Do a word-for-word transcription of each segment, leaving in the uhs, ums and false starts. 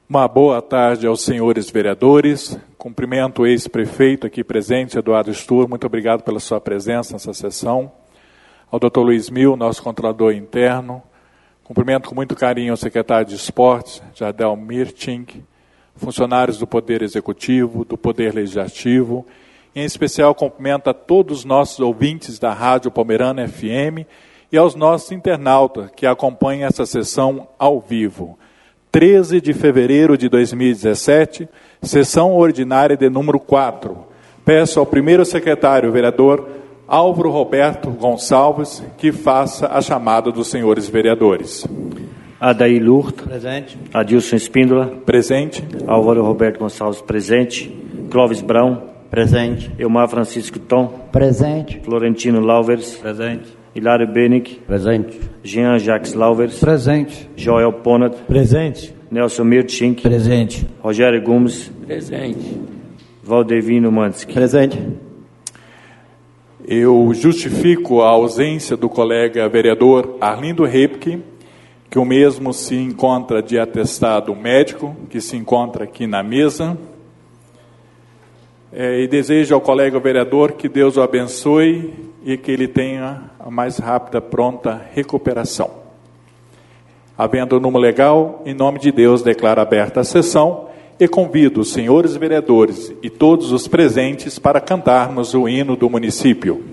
Uma boa tarde aos senhores vereadores. Cumprimento o ex-prefeito aqui presente, Eduardo Stur. Muito obrigado pela sua presença nessa sessão. Ao doutor Luiz Mil, nosso controlador interno. Cumprimento com muito carinho o secretário de Esportes, Jardel Mirting, funcionários do Poder Executivo, do Poder Legislativo. Em especial, cumprimento a todos os nossos ouvintes da Rádio Pomerana F M e aos nossos internautas que acompanham essa sessão ao vivo. treze de fevereiro de dois mil e dezessete, sessão ordinária de número quatro. Peço ao primeiro secretário, vereador Álvaro Roberto Gonçalves, que faça a chamada dos senhores vereadores. Adair Lurto. Presente. Adilson Espíndola. Presente. Álvaro Roberto Gonçalves, presente. Clóvis Brown. Presente. Elmar Francisco Tom. Presente. Florentino Lauvers. Presente. Hilário Benick. Presente. Jean Jacques Lauvers. Presente. Joel Ponat. Presente. Nelson Mirtschink. Presente. Rogério Gomes. Presente. Valdevino Mansky. Presente. Eu justifico a ausência do colega vereador Arlindo Repke, que o mesmo se encontra de atestado médico, que se encontra aqui na mesa. É, e desejo ao colega vereador que Deus o abençoe e que ele tenha a mais rápida, pronta recuperação. Havendo o número legal, em nome de Deus, declaro aberta a sessão e convido os senhores vereadores e todos os presentes para cantarmos o hino do município.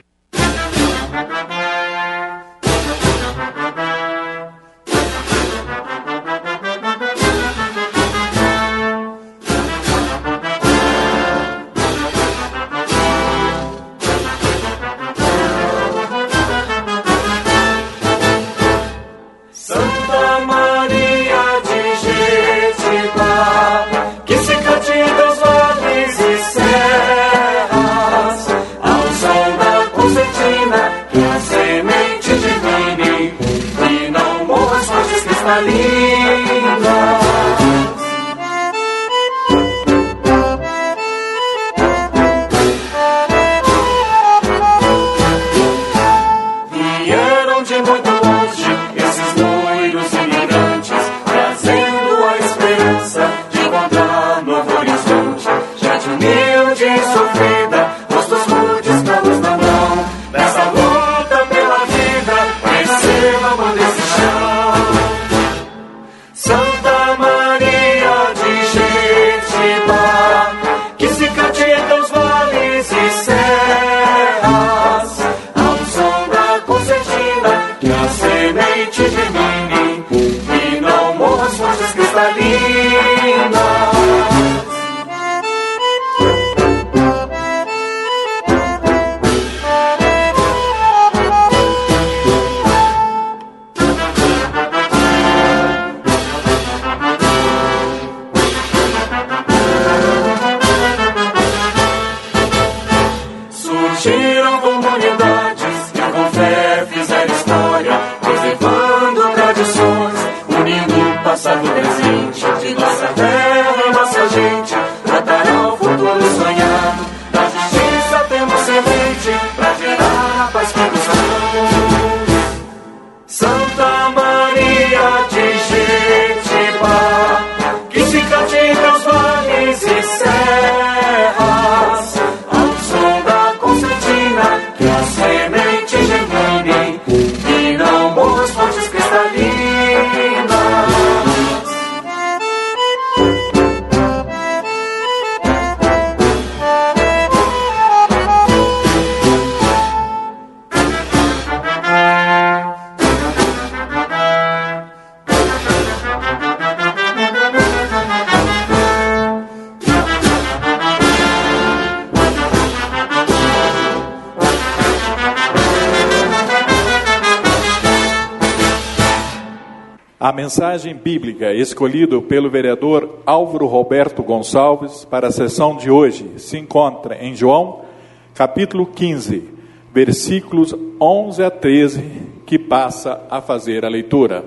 A mensagem bíblica escolhida pelo vereador Álvaro Roberto Gonçalves para a sessão de hoje se encontra em João, capítulo quinze, versículos onze a treze, que passa a fazer a leitura.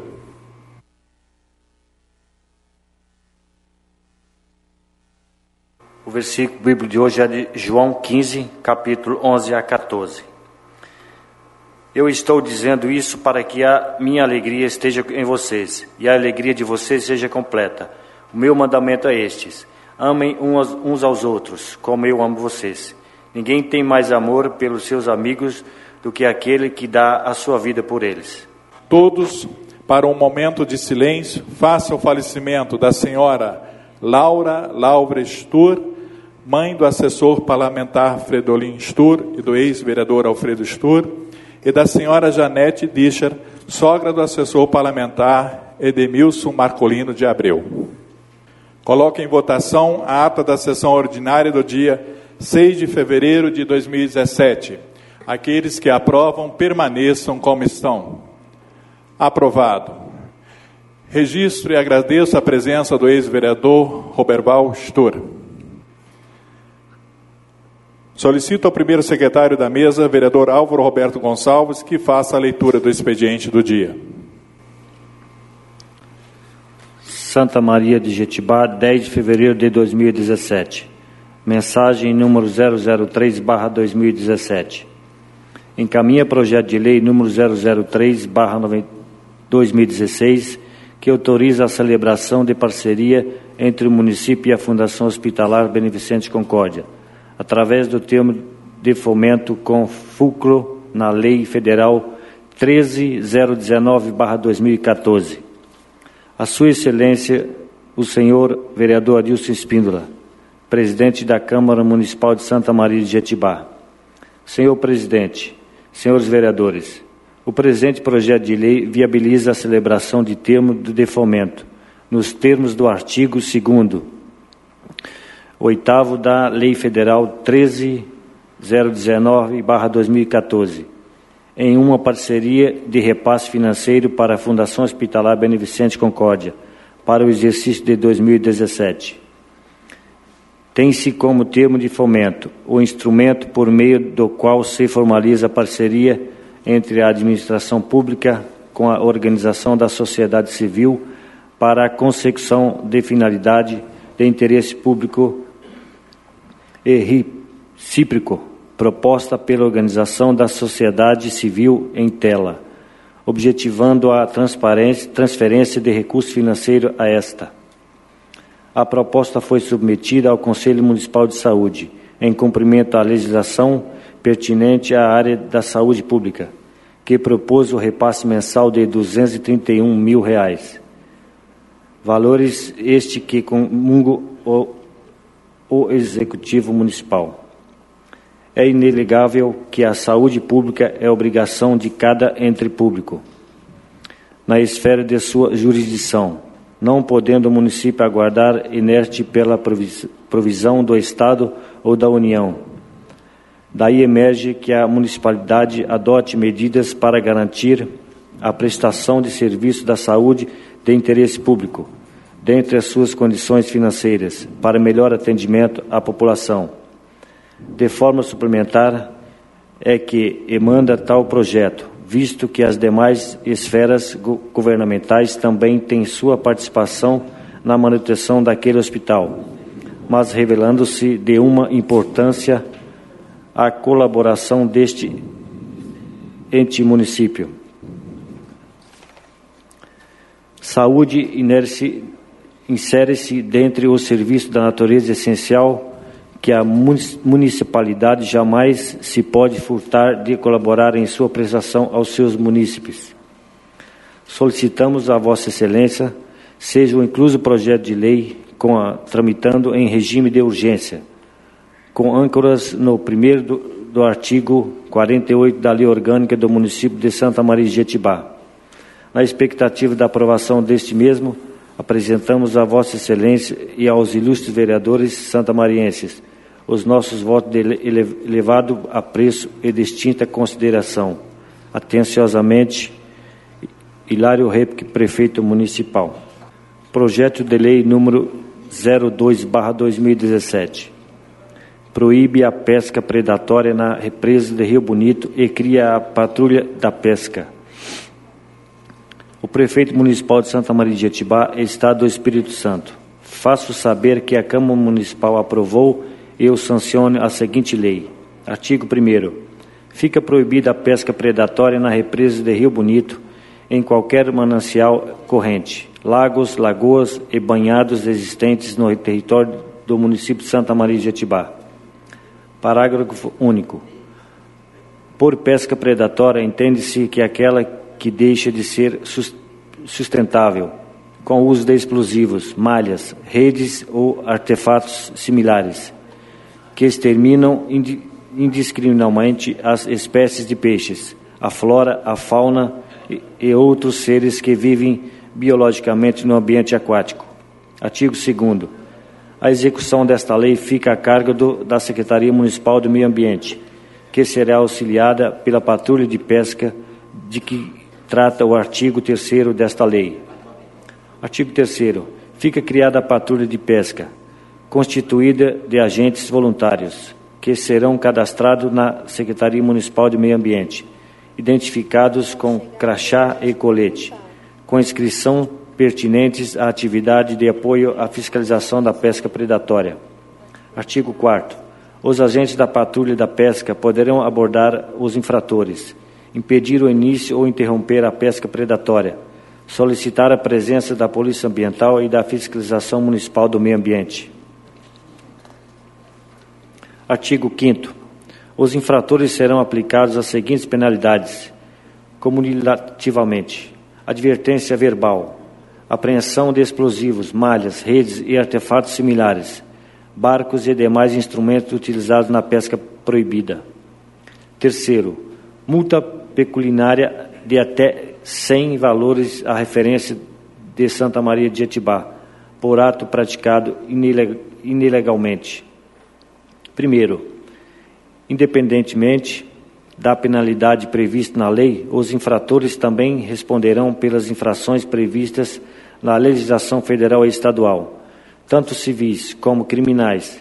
O versículo bíblico de hoje é de João quinze, capítulo onze a quatorze. Eu estou dizendo isso para que a minha alegria esteja em vocês e a alegria de vocês seja completa. O meu mandamento é este: amem uns aos outros, como eu amo vocês. Ninguém tem mais amor pelos seus amigos do que aquele que dá a sua vida por eles. Todos, para um momento de silêncio, face ao falecimento da senhora Laura Laura Stur, mãe do assessor parlamentar Fredolin Stur e do ex-vereador Alfredo Stur, e da senhora Janete Discher, sogra do assessor parlamentar Edemilson Marcolino de Abreu. Coloco em votação a ata da sessão ordinária do dia seis de fevereiro de dois mil e dezessete. Aqueles que aprovam, permaneçam como estão. Aprovado. Registro e agradeço a presença do ex-vereador Roberval Stur. Solicito ao primeiro secretário da mesa, vereador Álvaro Roberto Gonçalves, que faça a leitura do expediente do dia. Santa Maria de Jetibá, dez de fevereiro de dois mil e dezessete. Mensagem número zero zero três barra dois mil e dezessete. Encaminha projeto de lei número zero zero três barra dois mil e dezesseis, que autoriza a celebração de parceria entre o município e a Fundação Hospitalar Beneficente Concórdia, através do termo de fomento com fulcro na Lei Federal treze mil dezenove barra dois mil e quatorze. A Sua Excelência, o senhor vereador Adilson Espíndola, presidente da Câmara Municipal de Santa Maria de Jetibá. Senhor presidente, senhores vereadores, o presente projeto de lei viabiliza a celebração de termo de fomento, nos termos do artigo segundo, oitavo da Lei Federal treze mil dezenove barra dois mil e quatorze, em uma parceria de repasse financeiro para a Fundação Hospitalar Beneficente Concórdia, para o exercício de dois mil e dezessete. Tem-se como termo de fomento o instrumento por meio do qual se formaliza a parceria entre a administração pública com a organização da sociedade civil para a consecução de finalidade de interesse público e recíproco, proposta pela organização da sociedade civil em tela, objetivando a transparência, transferência de recursos financeiros a esta. A proposta foi submetida ao Conselho Municipal de Saúde, em cumprimento à legislação pertinente à área da saúde pública, que propôs o repasse mensal de duzentos e trinta e um mil reais. Valores este que comunga o, o Executivo Municipal. É inegável que a saúde pública é obrigação de cada ente público, na esfera de sua jurisdição, não podendo o município aguardar inerte pela provisão do Estado ou da União. Daí emerge que a municipalidade adote medidas para garantir a prestação de serviços da saúde de interesse público, dentre as suas condições financeiras, para melhor atendimento à população. De forma suplementar, é que emanda tal projeto, visto que as demais esferas governamentais também têm sua participação na manutenção daquele hospital, mas revelando-se de uma importância a colaboração deste ente município. Saúde insere-se dentre os serviços da natureza essencial que a municipalidade jamais se pode furtar de colaborar em sua prestação aos seus munícipes. Solicitamos a Vossa Excelência seja o incluso projeto de lei com a, tramitando em regime de urgência, com âncoras no primeiro do, do artigo quarenta e oito da Lei Orgânica do município de Santa Maria de Jetibá. Na expectativa da aprovação deste mesmo, apresentamos a Vossa Excelência e aos ilustres vereadores santamarienses os nossos votos de elevado apreço e distinta consideração. Atenciosamente, Hilário Repique, Prefeito Municipal. Projeto de Lei número zero dois barra dois mil e dezessete. Proíbe a pesca predatória na represa de Rio Bonito e cria a Patrulha da Pesca. O Prefeito Municipal de Santa Maria de Jetibá, Estado do Espírito Santo. Faço saber que a Câmara Municipal aprovou e eu sanciono a seguinte lei. Artigo primeiro. Fica proibida a pesca predatória na represa de Rio Bonito em qualquer manancial corrente, lagos, lagoas e banhados existentes no território do município de Santa Maria de Jetibá. Parágrafo único. Por pesca predatória, entende-se que aquela que deixa de ser sustentável, com o uso de explosivos, malhas, redes ou artefatos similares, que exterminam indiscriminadamente as espécies de peixes, a flora, a fauna e outros seres que vivem biologicamente no ambiente aquático. Artigo segundo. A execução desta lei fica a cargo do, da Secretaria Municipal do Meio Ambiente, que será auxiliada pela Patrulha de Pesca, de que trata o artigo terceiro desta lei. Artigo terceiro. Fica criada a Patrulha de Pesca, constituída de agentes voluntários, que serão cadastrados na Secretaria Municipal de Meio Ambiente, identificados com crachá e colete, com inscrição pertinentes à atividade de apoio à fiscalização da pesca predatória. Artigo quarto. Os agentes da Patrulha da Pesca poderão abordar os infratores, impedir o início ou interromper a pesca predatória, solicitar a presença da Polícia Ambiental e da Fiscalização Municipal do Meio Ambiente. Artigo quinto. Os infratores serão aplicados as seguintes penalidades, cumulativamente: advertência verbal, apreensão de explosivos, malhas, redes e artefatos similares, barcos e demais instrumentos utilizados na pesca proibida. Terceiro, multa pecuniária de até cem valores à referência de Santa Maria de Jetibá, por ato praticado ilegalmente. Primeiro, independentemente da penalidade prevista na lei, os infratores também responderão pelas infrações previstas na legislação federal e estadual, tanto civis como criminais,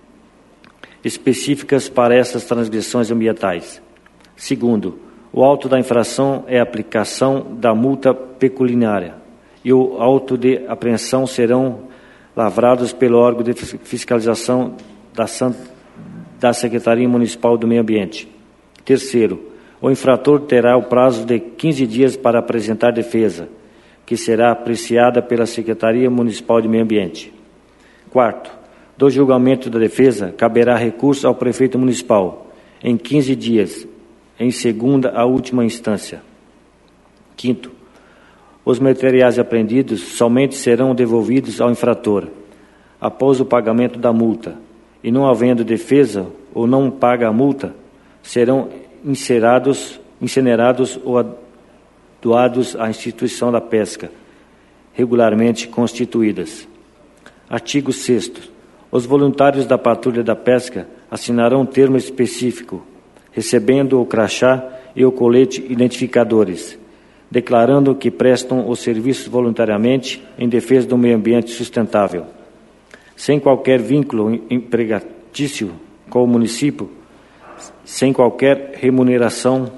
específicas para essas transgressões ambientais. Segundo, o auto da infração é a aplicação da multa pecuniária e o auto de apreensão serão lavrados pelo órgão de fiscalização da, da Secretaria Municipal do Meio Ambiente. Terceiro, o infrator terá o prazo de quinze dias para apresentar defesa, que será apreciada pela Secretaria Municipal de Meio Ambiente. Quarto, do julgamento da defesa, caberá recurso ao prefeito municipal, em quinze dias, em segunda a última instância. Quinto, os materiais apreendidos somente serão devolvidos ao infrator, após o pagamento da multa, e não havendo defesa ou não paga a multa, serão incinerados, incinerados ou doados à instituição da pesca, regularmente constituídas. Artigo sexto. Os voluntários da Patrulha da Pesca assinarão um termo específico, recebendo o crachá e o colete identificadores, declarando que prestam os serviços voluntariamente em defesa do meio ambiente sustentável, sem qualquer vínculo empregatício com o município, sem qualquer remuneração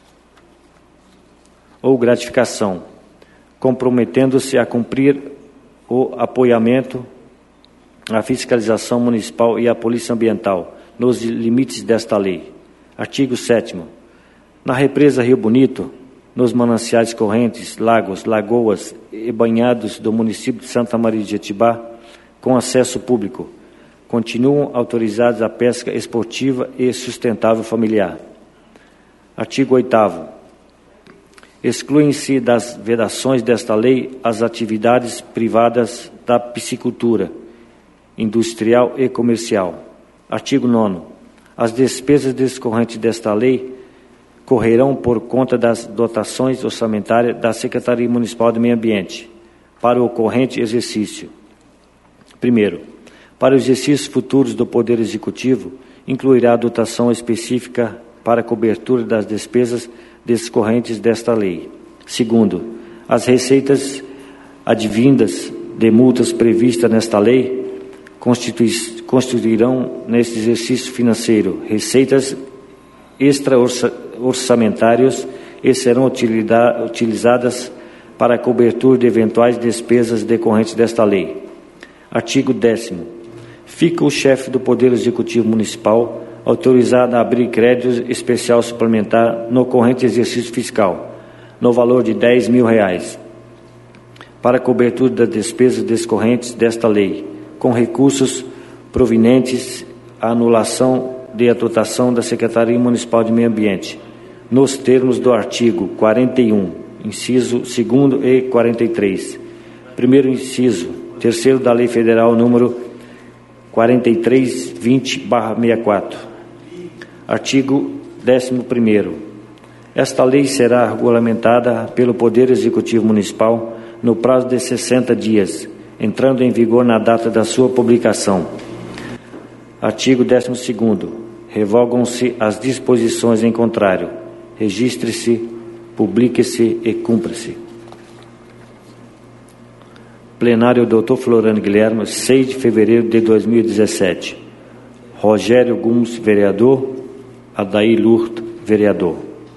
ou gratificação, comprometendo-se a cumprir o apoiamento à fiscalização municipal e à polícia ambiental, nos limites desta lei. Artigo sétimo. Na represa Rio Bonito, nos mananciais correntes, lagos, lagoas e banhados do município de Santa Maria de Jetibá, com acesso público, continuam autorizados a pesca esportiva e sustentável familiar. Artigo oitavo. Excluem-se das vedações desta lei as atividades privadas da piscicultura, industrial e comercial. Artigo nono. As despesas decorrentes desta lei correrão por conta das dotações orçamentárias da Secretaria Municipal do Meio Ambiente para o corrente exercício. Primeiro, para os exercícios futuros do Poder Executivo, incluirá a dotação específica para a cobertura das despesas decorrentes desta lei. Segundo, as receitas advindas de multas previstas nesta lei constituirão neste exercício financeiro receitas extra-orçamentárias e serão utilizadas para a cobertura de eventuais despesas decorrentes desta lei. Artigo décimo. Fica o chefe do Poder Executivo Municipal autorizado a abrir crédito especial suplementar no corrente exercício fiscal, no valor de dez mil reais, para cobertura das despesas decorrentes desta lei, com recursos provenientes à anulação de dotação da Secretaria Municipal de Meio Ambiente, nos termos do artigo quarenta e um, inciso segundo e quarenta e três, primeiro inciso, terceiro da Lei Federal número quarenta e três vinte barra sessenta e quatro. Artigo décimo primeiro. Esta lei será regulamentada pelo Poder Executivo Municipal no prazo de sessenta dias, entrando em vigor na data da sua publicação. Artigo décimo segundo. Revogam-se as disposições em contrário. Registre-se, publique-se e cumpra-se. Plenário doutor Floriano Guilherme, seis de fevereiro de dois mil e dezessete. Rogério Gomes, vereador. Adair Lurto, vereador.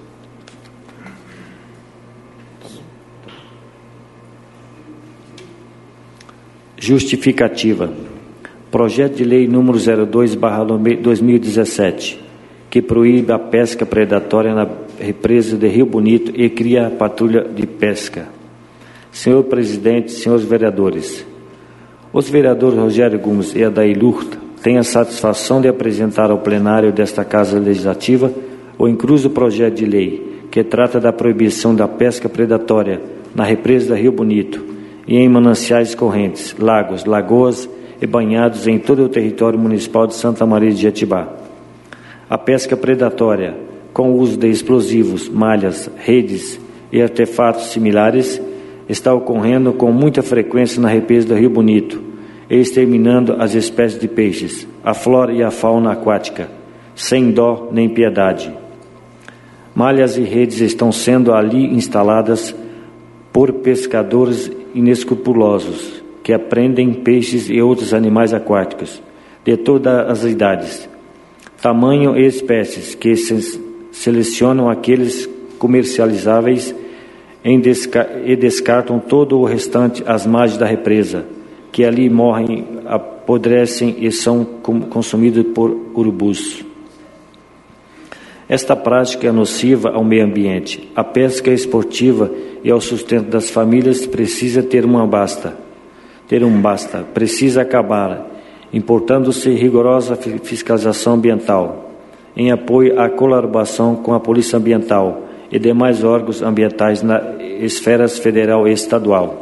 Justificativa. Projeto de lei número zero dois barra dois mil e dezessete, que proíbe a pesca predatória na represa de Rio Bonito e cria a patrulha de pesca. Senhor presidente, senhores vereadores, os vereadores Rogério Gomes e Adair Lurto têm a satisfação de apresentar ao plenário desta Casa Legislativa o incluso projeto de lei que trata da proibição da pesca predatória na represa da Rio Bonito e em mananciais correntes, lagos, lagoas e banhados em todo o território municipal de Santa Maria de Jetibá. A pesca predatória, com o uso de explosivos, malhas, redes e artefatos similares, está ocorrendo com muita frequência na represa do Rio Bonito, e exterminando as espécies de peixes, a flora e a fauna aquática, sem dó nem piedade. Malhas e redes estão sendo ali instaladas por pescadores inescrupulosos, que apreendem peixes e outros animais aquáticos, de todas as idades, tamanho e espécies, que se selecionam aqueles comercializáveis em desca- e descartam todo o restante às margens da represa, que ali morrem, apodrecem e são consumidos por urubus. Esta prática é nociva ao meio ambiente. A pesca esportiva e ao sustento das famílias precisa ter uma basta, ter um basta, precisa acabar, importando-se rigorosa fiscalização ambiental, em apoio à colaboração com a Polícia Ambiental e demais órgãos ambientais na esferas federal e estadual.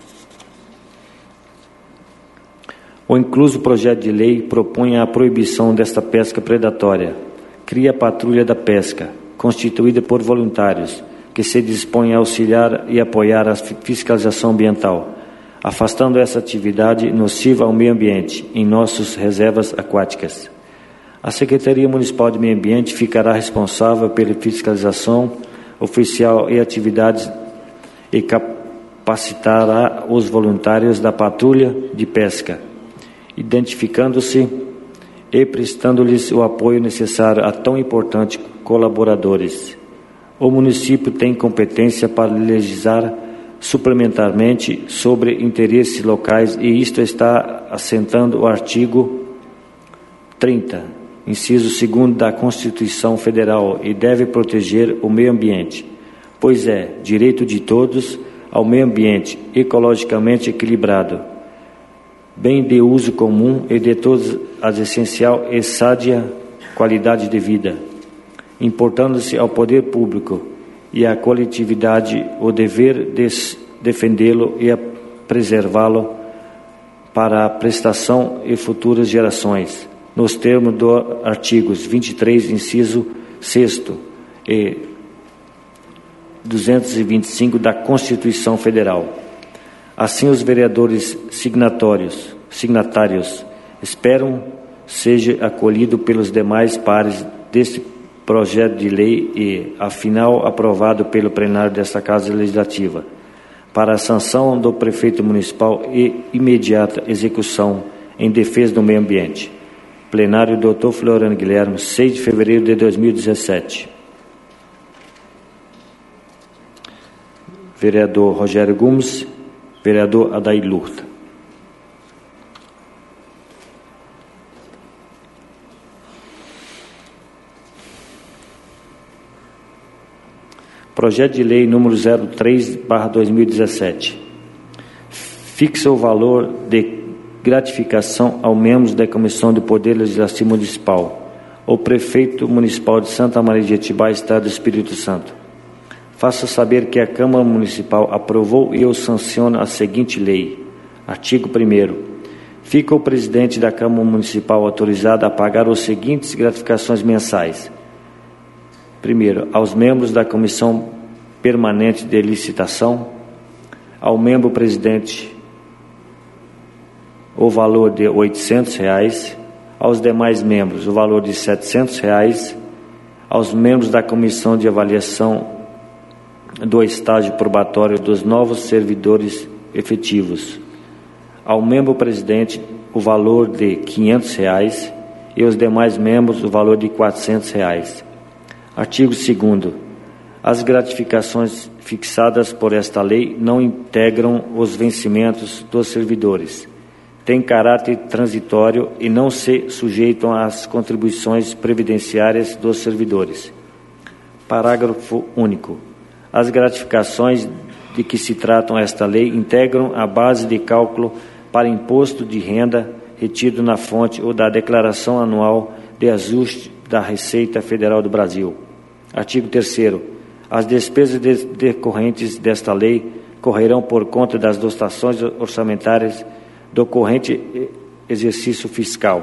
O incluso projeto de lei propõe a proibição desta pesca predatória. Cria a patrulha da pesca, constituída por voluntários, que se dispõe a auxiliar e apoiar a fiscalização ambiental, afastando essa atividade nociva ao meio ambiente em nossas reservas aquáticas. A Secretaria Municipal de Meio Ambiente ficará responsável pela fiscalização oficial e atividades e capacitará os voluntários da patrulha de pesca, identificando-se e prestando-lhes o apoio necessário a tão importantes colaboradores. O município tem competência para legislar suplementarmente sobre interesses locais e isto está assentando o artigo trinta, inciso segundo da Constituição Federal, e deve proteger o meio ambiente, pois é direito de todos ao meio ambiente ecologicamente equilibrado, bem de uso comum e de todos as essencial e sádia qualidade de vida, importando-se ao poder público e à coletividade o dever de defendê-lo e preservá-lo para a prestação e futuras gerações, nos termos dos artigos vinte e três, inciso sexto e duzentos e vinte e cinco da Constituição Federal. Assim, os vereadores signatórios, signatários esperam seja acolhido pelos demais pares deste projeto de lei e, afinal, aprovado pelo plenário desta Casa Legislativa, para a sanção do prefeito municipal e imediata execução em defesa do meio ambiente. Plenário doutor Floriano Guilherme, seis de fevereiro de dois mil e dezessete. Vereador Rogério Gomes, vereador Adair Lurto. Projeto de Lei número zero três barra dois mil e dezessete. Fixa o valor de gratificação aos membros da Comissão do Poder Legislativo Municipal, ou Prefeito Municipal de Santa Maria de Jetibá, Estado do Espírito Santo. Faço saber que a Câmara Municipal aprovou e eu sanciono a seguinte lei. Artigo primeiro. Fica o presidente da Câmara Municipal autorizado a pagar as seguintes gratificações mensais. Primeiro, aos membros da Comissão Permanente de Licitação, ao membro presidente o valor de oitocentos reais, aos demais membros o valor de setecentos reais, aos membros da Comissão de Avaliação do Estágio Probatório dos novos servidores efetivos, ao membro presidente o valor de quinhentos reais e aos demais membros o valor de quatrocentos reais. Artigo segundo. As gratificações fixadas por esta lei não integram os vencimentos dos servidores, têm caráter transitório e não se sujeitam às contribuições previdenciárias dos servidores. Parágrafo único. As gratificações de que se tratam esta lei integram a base de cálculo para imposto de renda retido na fonte ou da declaração anual de ajuste da Receita Federal do Brasil. Artigo terceiro. As despesas de, decorrentes desta lei correrão por conta das dotações orçamentárias do corrente exercício fiscal.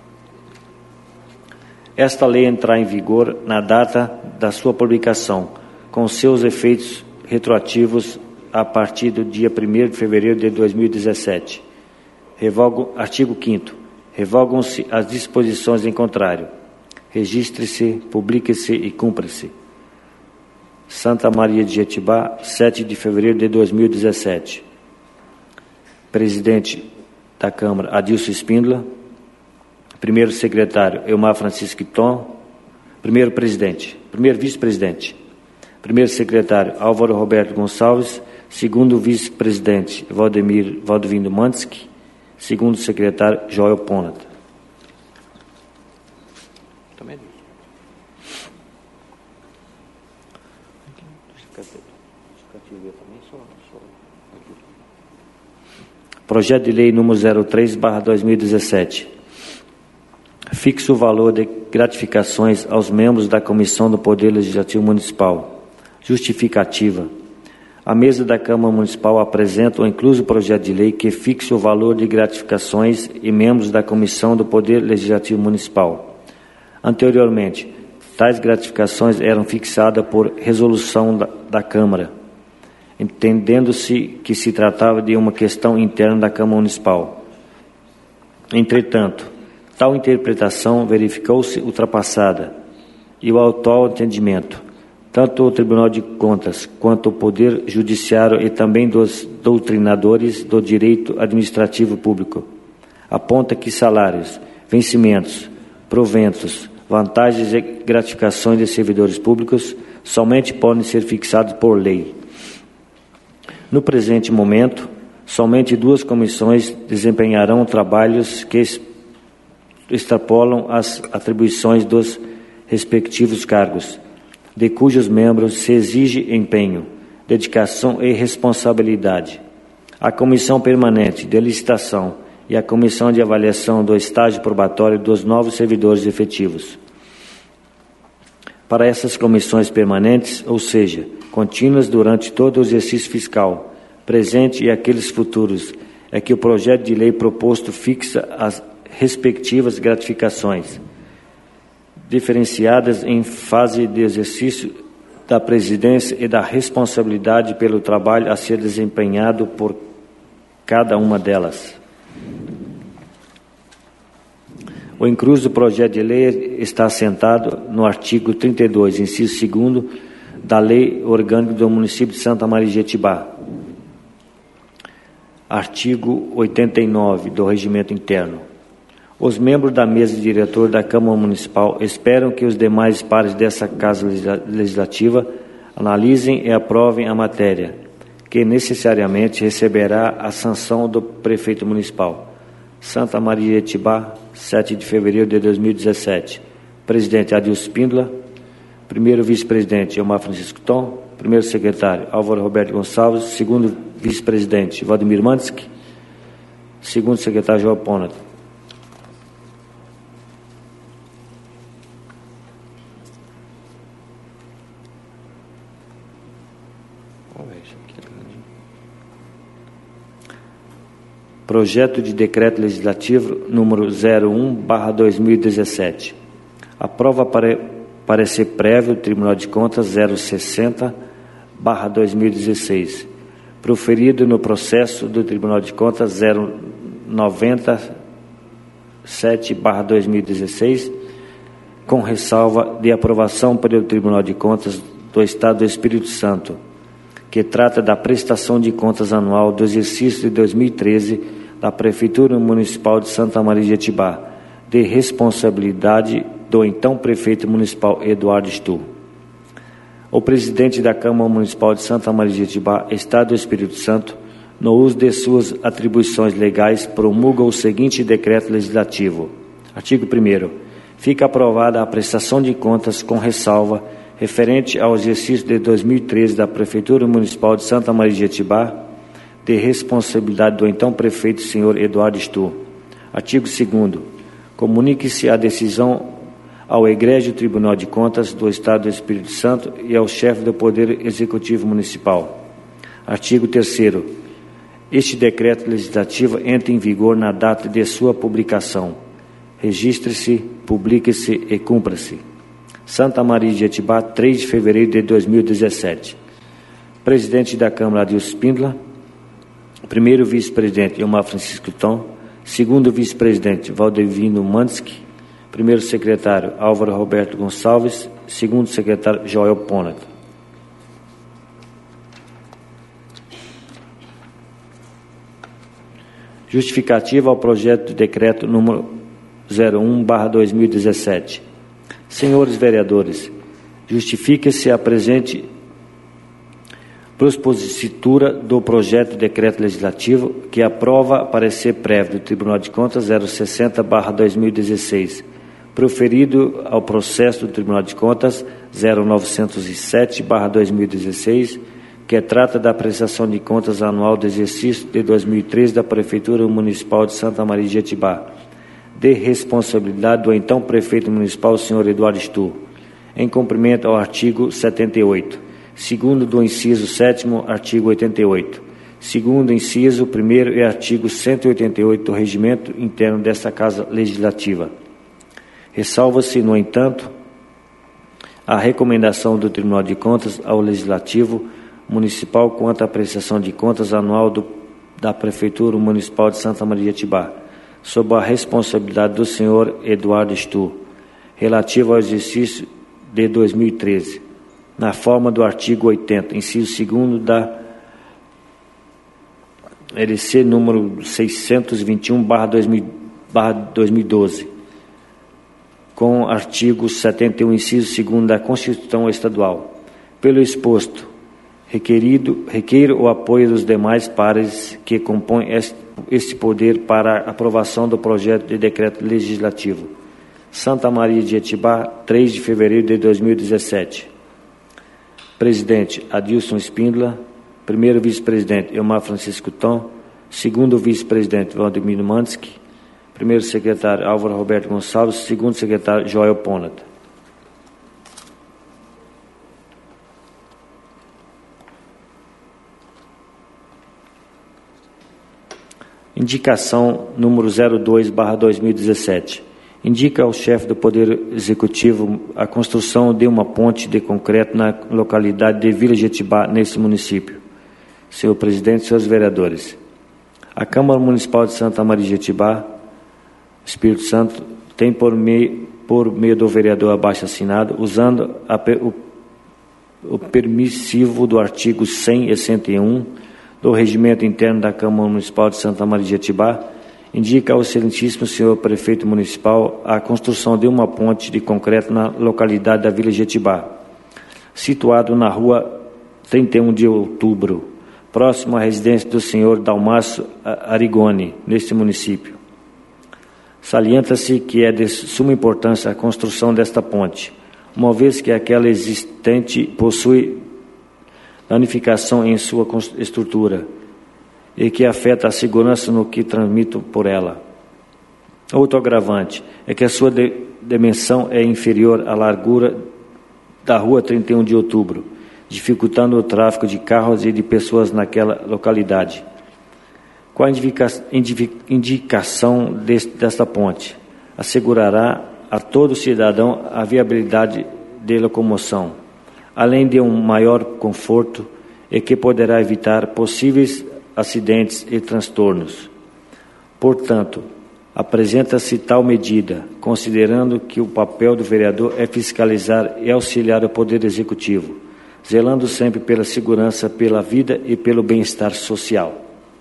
Esta lei entrará em vigor na data da sua publicação, com seus efeitos retroativos a partir do dia primeiro de fevereiro de dois mil e dezessete. Revogo, artigo quinto. Revogam-se as disposições em contrário. Registre-se, publique-se e cumpra-se. Santa Maria de Jetibá, sete de fevereiro de dois mil e dezessete. Presidente da Câmara, Adilson Espíndola. Primeiro secretário, Elmar Francisco Tom. Primeiro presidente, primeiro vice-presidente. Primeiro secretário, Álvaro Roberto Gonçalves. Segundo vice-presidente, Valdemir Valdovindo Manski. Segundo secretário, Joel Ponat. Projeto de Lei número zero três barra dois mil e dezessete. Fixa o valor de gratificações aos membros da Comissão do Poder Legislativo Municipal. Justificativa. A mesa da Câmara Municipal apresenta o incluso projeto de lei que fixa o valor de gratificações e membros da Comissão do Poder Legislativo Municipal. Anteriormente, tais gratificações eram fixadas por resolução da, da Câmara, entendendo-se que se tratava de uma questão interna da Câmara Municipal. Entretanto, tal interpretação verificou-se ultrapassada e o atual entendimento, tanto o Tribunal de Contas quanto o Poder Judiciário e também dos doutrinadores do direito administrativo público, aponta que salários, vencimentos, proventos, vantagens e gratificações de servidores públicos somente podem ser fixados por lei. No presente momento, somente duas comissões desempenharão trabalhos que extrapolam as atribuições dos respectivos cargos, de cujos membros se exige empenho, dedicação e responsabilidade. A Comissão Permanente de Licitação e a Comissão de Avaliação do Estágio Probatório dos novos servidores efetivos. Para essas comissões permanentes, ou seja, contínuas durante todo o exercício fiscal, presente e aqueles futuros, é que o projeto de lei proposto fixa as respectivas gratificações, diferenciadas em fase de exercício da presidência e da responsabilidade pelo trabalho a ser desempenhado por cada uma delas. O incluso projeto de lei está assentado no artigo trinta e dois, inciso segundo, da Lei Orgânica do Município de Santa Maria de Jetibá. Artigo oitenta e nove do Regimento Interno. Os membros da mesa de diretor da Câmara Municipal esperam que os demais pares dessa Casa Legislativa analisem e aprovem a matéria, que necessariamente receberá a sanção do Prefeito Municipal. Santa Maria de Jetibá, sete de fevereiro de dois mil e dezessete. Presidente Adilson Espíndola. Primeiro vice-presidente Elmar Francisco Tom. Primeiro secretário, Álvaro Roberto Gonçalves. Segundo vice-presidente, Valdemir Manski. Segundo secretário, João Pônato. Projeto de Decreto Legislativo número zero um barra dois mil e dezessete. Aprova para parecer prévio Tribunal de Contas zero sessenta barra dois mil e dezesseis. Proferido no processo do Tribunal de Contas zero noventa e sete barra dois mil e dezesseis, com ressalva de aprovação pelo Tribunal de Contas do Estado do Espírito Santo, que trata da prestação de contas anual do exercício de dois mil e treze da Prefeitura Municipal de Santa Maria de Jetibá, de responsabilidade do então Prefeito Municipal Eduardo Stu. O presidente da Câmara Municipal de Santa Maria de Jetibá, Estado do Espírito Santo, no uso de suas atribuições legais, promulga o seguinte decreto legislativo. Artigo primeiro. Fica aprovada a prestação de contas com ressalva referente ao exercício de dois mil e treze da Prefeitura Municipal de Santa Maria de Jetibá, de responsabilidade do então prefeito, senhor Eduardo Stu. Artigo segundo. Comunique-se a decisão ao Egrégio Tribunal de Contas do Estado do Espírito Santo e ao chefe do Poder Executivo Municipal. Artigo terceiro. Este decreto legislativo entra em vigor na data de sua publicação. Registre-se, publique-se e cumpra-se. Santa Maria de Jetibá, três de fevereiro de dois mil e dezessete. Presidente da Câmara, Adilson Espíndola. Primeiro vice-presidente, Ilmar Francisco Tom. Segundo vice-presidente, Valdemir Manski. Primeiro secretário, Álvaro Roberto Gonçalves. Segundo secretário, Joel Pônato. Justificativa ao projeto de decreto número zero um barra dois mil e dezessete. Senhores vereadores, justifique-se a presente propositura do projeto de decreto legislativo que aprova parecer prévio do Tribunal de Contas zero sessenta barra dois mil e dezesseis, proferido ao processo do Tribunal de Contas zero novecentos e sete barra dois mil e dezesseis, que trata da prestação de contas anual do exercício de dois mil e treze da Prefeitura Municipal de Santa Maria de Jetibá, de responsabilidade do então Prefeito Municipal, senhor Eduardo Stu, em cumprimento ao artigo setenta e oito, segundo do inciso sétimo, artigo oitenta e oito, segundo inciso primeiro e artigo cento e oitenta e oito do regimento interno desta Casa Legislativa. Ressalva-se, no entanto, a recomendação do Tribunal de Contas ao Legislativo Municipal quanto à prestação de contas anual do, da Prefeitura Municipal de Santa Maria de Jetibá, sob a responsabilidade do senhor Eduardo Stu, relativo ao exercício de dois mil e treze, na forma do artigo oitenta, inciso segundo da L C número seiscentos e vinte e um barra dois mil e doze, com artigo setenta e um, inciso segundo da Constituição Estadual. Pelo exposto, requerido, requeiro o apoio dos demais pares que compõem este, este poder para a aprovação do projeto de decreto legislativo. Santa Maria de Jetibá, três de fevereiro de dois mil e dezessete. Presidente, Adilson Espíndola. Primeiro vice-presidente, Ilmar Francisco Tom. Segundo vice-presidente, Valdemir Manski. Primeiro secretário, Álvaro Roberto Gonçalves. Segundo secretário, Joel Pônato. Indicação número zero dois barra dois mil e dezessete. Indica ao chefe do Poder Executivo a construção de uma ponte de concreto na localidade de Vila Jetibá, nesse município. Senhor presidente, senhores vereadores, a Câmara Municipal de Santa Maria de Jetibá, Espírito Santo, tem por meio, por meio do vereador abaixo assinado, usando a, o, o permissivo do artigo cem e cento e um do Regimento Interno da Câmara Municipal de Santa Maria de Jetibá, indica ao excelentíssimo senhor prefeito municipal a construção de uma ponte de concreto na localidade da Vila Jetibá, situado na rua trinta e um de outubro, próximo à residência do senhor Dalmácio Arigoni, neste município. Salienta-se que é de suma importância a construção desta ponte, uma vez que aquela existente possui danificação em sua estrutura e que afeta a segurança no que transmito por ela. Outro agravante é que a sua de, dimensão é inferior à largura da rua trinta e um de outubro, dificultando o tráfego de carros e de pessoas naquela localidade. Com a indica, indicação deste, desta ponte, assegurará a todo cidadão a viabilidade de locomoção, além de um maior conforto e que poderá evitar possíveis acidentes e transtornos. Portanto, apresenta-se tal medida, considerando que o papel do vereador é fiscalizar e auxiliar o Poder Executivo, zelando sempre pela segurança, pela vida e pelo bem-estar social.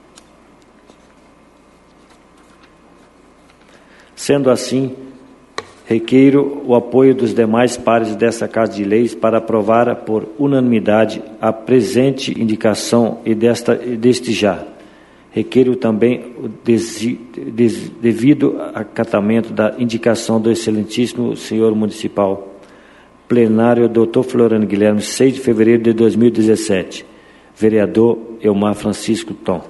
Sendo assim, requeiro o apoio dos demais pares dessa Casa de Leis para aprovar por unanimidade a presente indicação e desta, deste já. Requeiro também o desi, des, devido acatamento da indicação do excelentíssimo senhor municipal plenário doutor Floriano Guilherme, seis de fevereiro de dois mil e dezessete. Vereador Elmar Francisco Tom.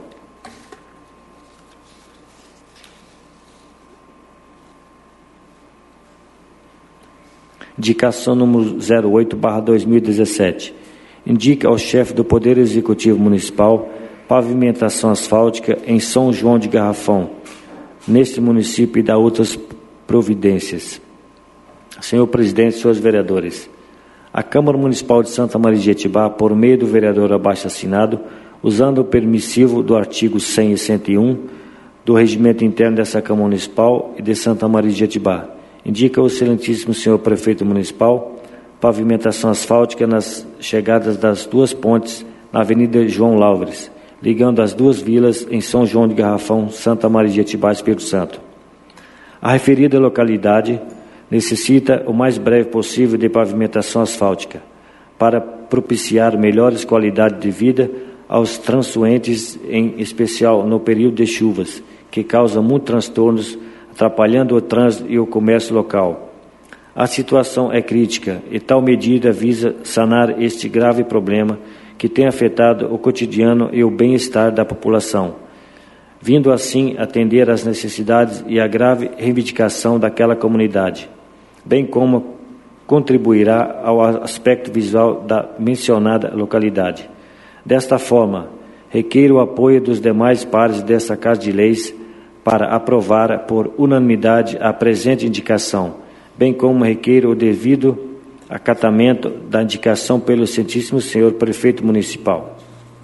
Indicação número zero oito barra dois mil e dezessete. Indica ao chefe do Poder Executivo Municipal pavimentação asfáltica em São João de Garrafão, neste município, e dá outras providências. Senhor presidente, senhores vereadores, a Câmara Municipal de Santa Maria de Jetibá, por meio do vereador abaixo assinado, usando o permissivo do artigo cem e cento e um do regimento interno dessa Câmara Municipal e de Santa Maria de Jetibá, indica o excelentíssimo senhor prefeito municipal pavimentação asfáltica nas chegadas das duas pontes na Avenida João Laures, ligando as duas vilas em São João de Garrafão, Santa Maria de Jetibá, Espírito Santo. A referida localidade necessita o mais breve possível de pavimentação asfáltica para propiciar melhores qualidades de vida aos transuentes, em especial no período de chuvas, que causa muitos transtornos, atrapalhando o trânsito e o comércio local. A situação é crítica e tal medida visa sanar este grave problema que tem afetado o cotidiano e o bem-estar da população, vindo assim atender às necessidades e à grave reivindicação daquela comunidade, bem como contribuirá ao aspecto visual da mencionada localidade. Desta forma, requeiro o apoio dos demais pares desta Casa de Leis para aprovar por unanimidade a presente indicação, bem como requeiro o devido acatamento da indicação pelo excelentíssimo senhor prefeito municipal.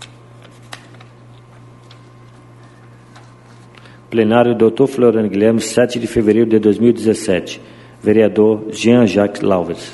Plenário doutor Floriano Guilherme, sete de fevereiro de dois mil e dezessete. Vereador Jean-Jacques Lauves.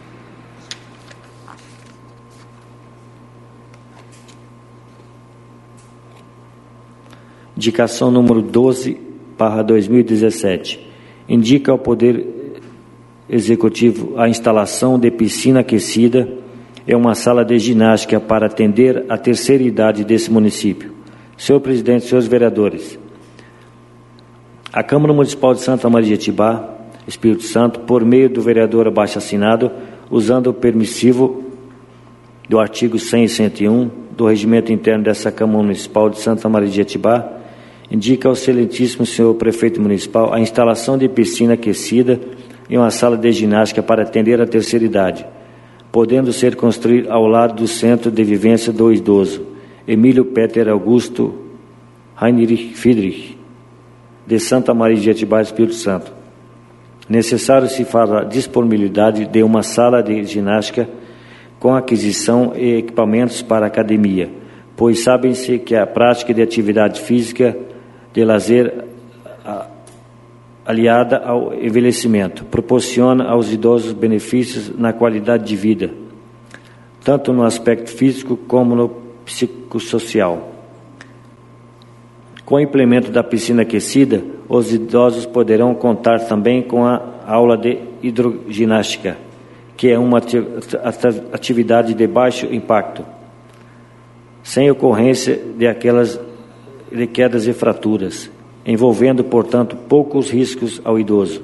Indicação número doze barra dois mil e dezessete. Indica ao Poder Executivo a instalação de piscina aquecida em uma sala de ginástica para atender a terceira idade desse município. Senhor presidente, senhores vereadores, a Câmara Municipal de Santa Maria de Jetibá, Espírito Santo, por meio do vereador abaixo assinado, usando o permissivo do artigo cem e cento e um do regimento interno dessa Câmara Municipal de Santa Maria de Jetibá, indica ao excelentíssimo senhor prefeito municipal a instalação de piscina aquecida em uma sala de ginástica para atender a terceira idade, podendo ser construída ao lado do Centro de Vivência do Idoso, Emílio Peter Augusto Heinrich Friedrich, de Santa Maria de Jetibá, Espírito Santo. Necessário se faz a disponibilidade de uma sala de ginástica com aquisição e equipamentos para a academia, pois sabem-se que a prática de atividade física de lazer a, aliada ao envelhecimento proporciona aos idosos benefícios na qualidade de vida, tanto no aspecto físico como no psicossocial. Com o implemento da piscina aquecida, os idosos poderão contar também com a aula de hidroginástica, que é uma atividade de baixo impacto, sem ocorrência de aquelas de quedas e fraturas, envolvendo, portanto, poucos riscos ao idoso.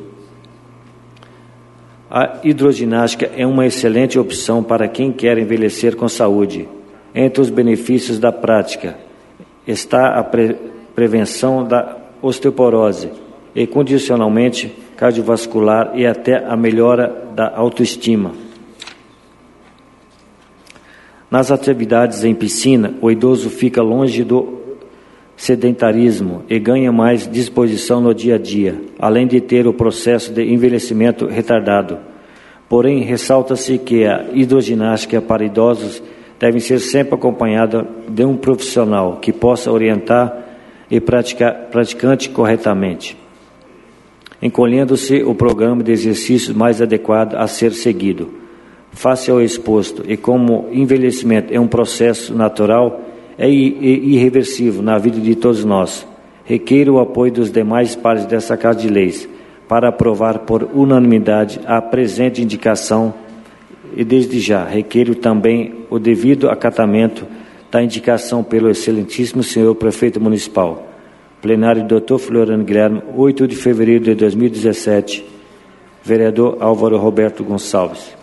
A hidroginástica é uma excelente opção para quem quer envelhecer com saúde, Entre os benefícios da prática está a pre- prevenção da osteoporose e, condicionalmente, cardiovascular e até a melhora da autoestima. Nas atividades em piscina, o idoso fica longe do sedentarismo e ganha mais disposição no dia a dia, além de ter o processo de envelhecimento retardado. Porém, ressalta-se que a hidroginástica para idosos deve ser sempre acompanhada de um profissional que possa orientar e praticar praticante corretamente, encolhendo-se o programa de exercícios mais adequado a ser seguido. Face ao exposto, e como envelhecimento é um processo natural, é irreversível na vida de todos nós, requer o apoio dos demais pares dessa Casa de Leis para aprovar por unanimidade a presente indicação e, desde já, requer também o devido acatamento da indicação pelo excelentíssimo senhor Prefeito Municipal. Plenário doutor Floriano Guilherme, oito de fevereiro de dois mil e dezessete. Vereador Álvaro Roberto Gonçalves.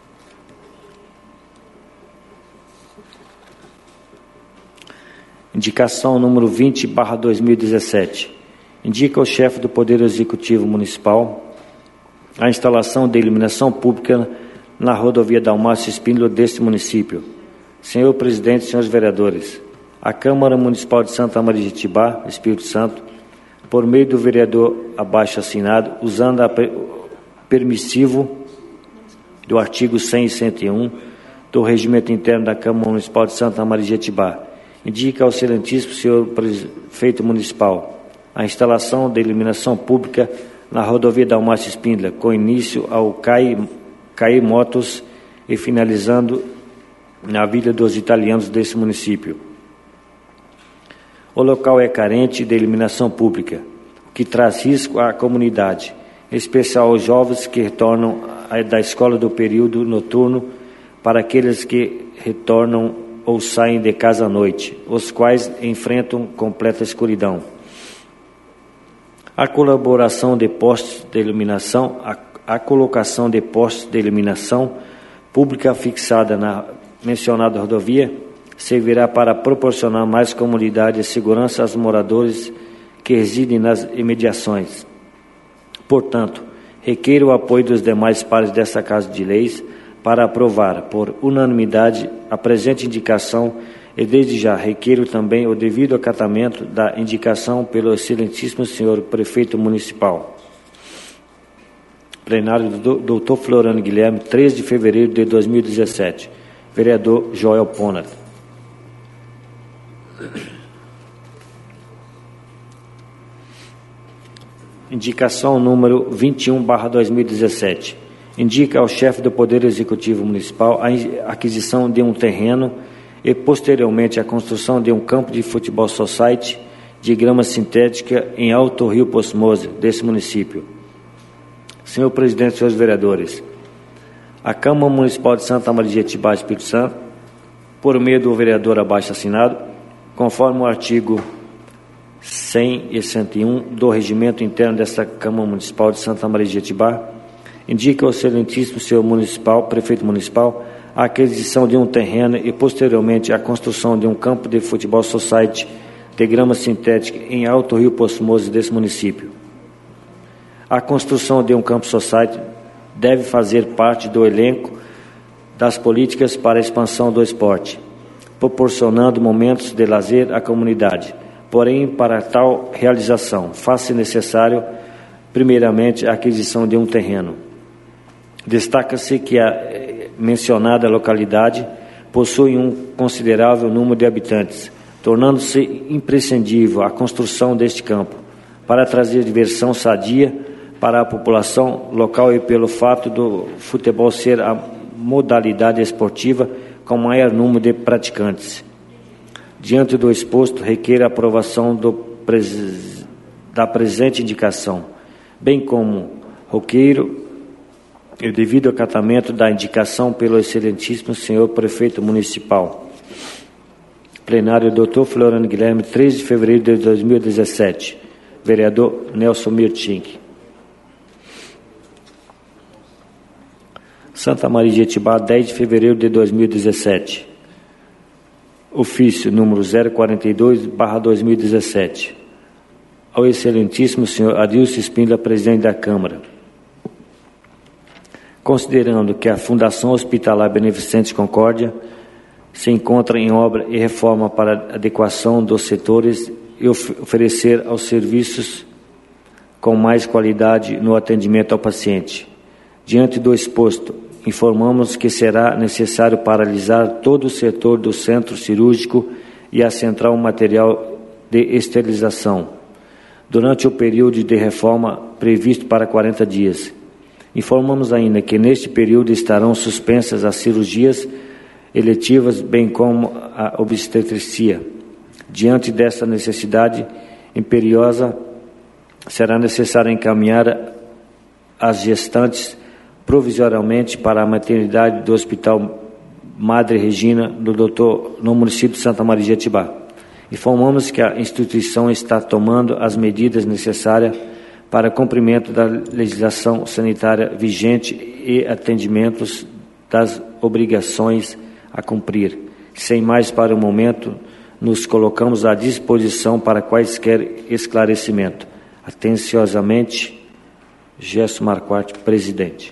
Indicação número vinte, barra dois mil e dezessete. Indica o chefe do Poder Executivo Municipal a instalação de iluminação pública na rodovia Dalmácio Spínola deste município. Senhor presidente, senhores vereadores, a Câmara Municipal de Santa Maria de Jetibá, Espírito Santo, por meio do vereador abaixo assinado, usando a permissivo do artigo cem e cento e um do Regimento Interno da Câmara Municipal de Santa Maria de Jetibá, indica ao excelentíssimo senhor prefeito municipal a instalação da iluminação pública na rodovia Dalmácio Spínola, com início ao CAI, CAI Motos e finalizando na Vila dos Italianos desse município. O local é carente de iluminação pública, o que traz risco à comunidade, em especial aos jovens que retornam da escola do período noturno, para aqueles que retornam ou saem de casa à noite, os quais enfrentam completa escuridão. A colaboração de postes de iluminação, a, a colocação de postes de iluminação pública fixada na mencionada rodovia servirá para proporcionar mais comodidade e segurança aos moradores que residem nas imediações. Portanto, requer o apoio dos demais pares dessa Casa de Leis para aprovar, por unanimidade, a presente indicação e, desde já, requer também o devido acatamento da indicação pelo excelentíssimo senhor Prefeito Municipal. Plenário do doutor Floriano Guilherme, três de fevereiro de dois mil e dezessete. Vereador Joel Ponat. Indicação número vinte e um, barra dois mil e dezessete. Indica ao chefe do Poder Executivo Municipal a aquisição de um terreno e, posteriormente, a construção de um campo de futebol society de grama sintética em Alto Rio Posmoso, desse município. Senhor presidente, senhores vereadores, a Câmara Municipal de Santa Maria de Jetibá, Espírito Santo, por meio do vereador abaixo assinado, conforme o artigo cem e cento e um do Regimento Interno desta Câmara Municipal de Santa Maria de Jetibá, indica ao excelentíssimo senhor municipal, prefeito municipal, a aquisição de um terreno e, posteriormente, a construção de um campo de futebol society de grama sintética em Alto Rio Posmoso desse município. A construção de um campo society deve fazer parte do elenco das políticas para a expansão do esporte, proporcionando momentos de lazer à comunidade. Porém, para tal realização, faz-se necessário, primeiramente, a aquisição de um terreno. Destaca-se que a mencionada localidade possui um considerável número de habitantes, tornando-se imprescindível a construção deste campo, para trazer diversão sadia para a população local e pelo fato do futebol ser a modalidade esportiva com maior número de praticantes. Diante do exposto, requer a aprovação do pres... da presente indicação, bem como roqueiro e o devido acatamento da indicação pelo excelentíssimo senhor Prefeito Municipal. Plenário doutor Floriano Guilherme, três de fevereiro de dois mil e dezessete. Vereador Nelson Mirtink. Santa Maria de Jetibá, dez de fevereiro de dois mil e dezessete. ofício número zero quarenta e dois barra dois mil e dezessete. Ao excelentíssimo senhor Adilson Espíndola, presidente da Câmara. Considerando que a Fundação Hospitalar Beneficente Concórdia se encontra em obra e reforma para adequação dos setores e of- oferecer aos serviços com mais qualidade no atendimento ao paciente. Diante do exposto, informamos que será necessário paralisar todo o setor do centro cirúrgico e a central material de esterilização durante o período de reforma previsto para quarenta dias. Informamos ainda que neste período estarão suspensas as cirurgias eletivas, bem como a obstetrícia. Diante desta necessidade imperiosa, será necessário encaminhar as gestantes provisoriamente para a maternidade do Hospital Madre Regina, do doutor, no município de Santa Maria de Jetibá. Informamos que a instituição está tomando as medidas necessárias para cumprimento da legislação sanitária vigente e atendimentos das obrigações a cumprir. Sem mais para o momento, nos colocamos à disposição para quaisquer esclarecimento. Atenciosamente, Gesso Marquardt, presidente.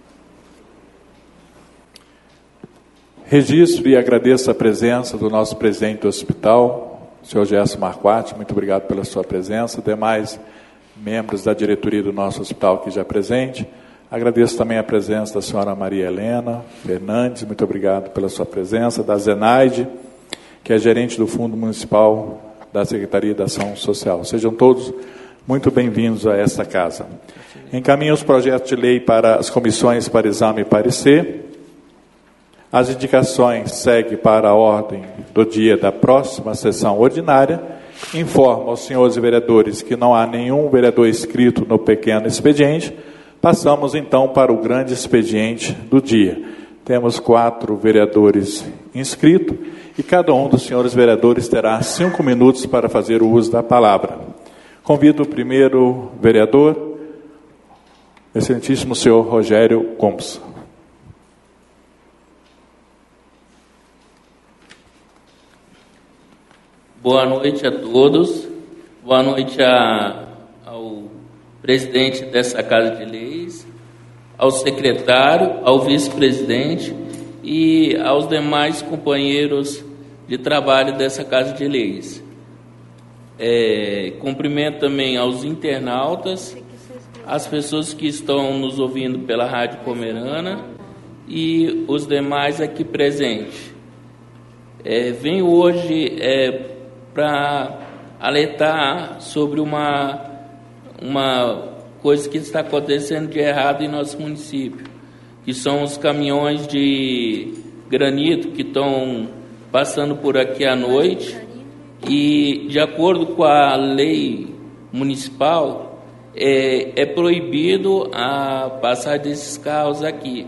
Registro e agradeço a presença do nosso presidente do hospital, o senhor Gesso Marquardt. Muito obrigado pela sua presença. Demais membros da diretoria do nosso hospital aqui já presente. Agradeço também a presença da senhora Maria Helena Fernandes. Muito obrigado pela sua presença. Da Zenaide, que é gerente do Fundo Municipal da Secretaria da Ação Social. Sejam todos muito bem-vindos a esta casa. Encaminho os projetos de lei para as comissões para exame e parecer. As indicações seguem para a ordem do dia da próxima sessão ordinária. Informo aos senhores vereadores que não há nenhum vereador inscrito no pequeno expediente. Passamos então para o grande expediente do dia. Temos quatro vereadores inscritos e cada um dos senhores vereadores terá cinco minutos para fazer o uso da palavra. Convido o primeiro vereador, excelentíssimo senhor Rogério Gomes. Boa noite a todos. Boa noite a, ao presidente dessa Casa de Leis, ao secretário, ao vice-presidente e aos demais companheiros de trabalho dessa Casa de Leis. É, cumprimento também aos internautas, as pessoas que estão nos ouvindo pela Rádio Pomerana e os demais aqui presentes. É, venho hoje é, para alertar sobre uma, uma coisa que está acontecendo de errado em nosso município, que são os caminhões de granito que estão passando por aqui à noite e, de acordo com a lei municipal, é, é proibido a passagem desses carros aqui.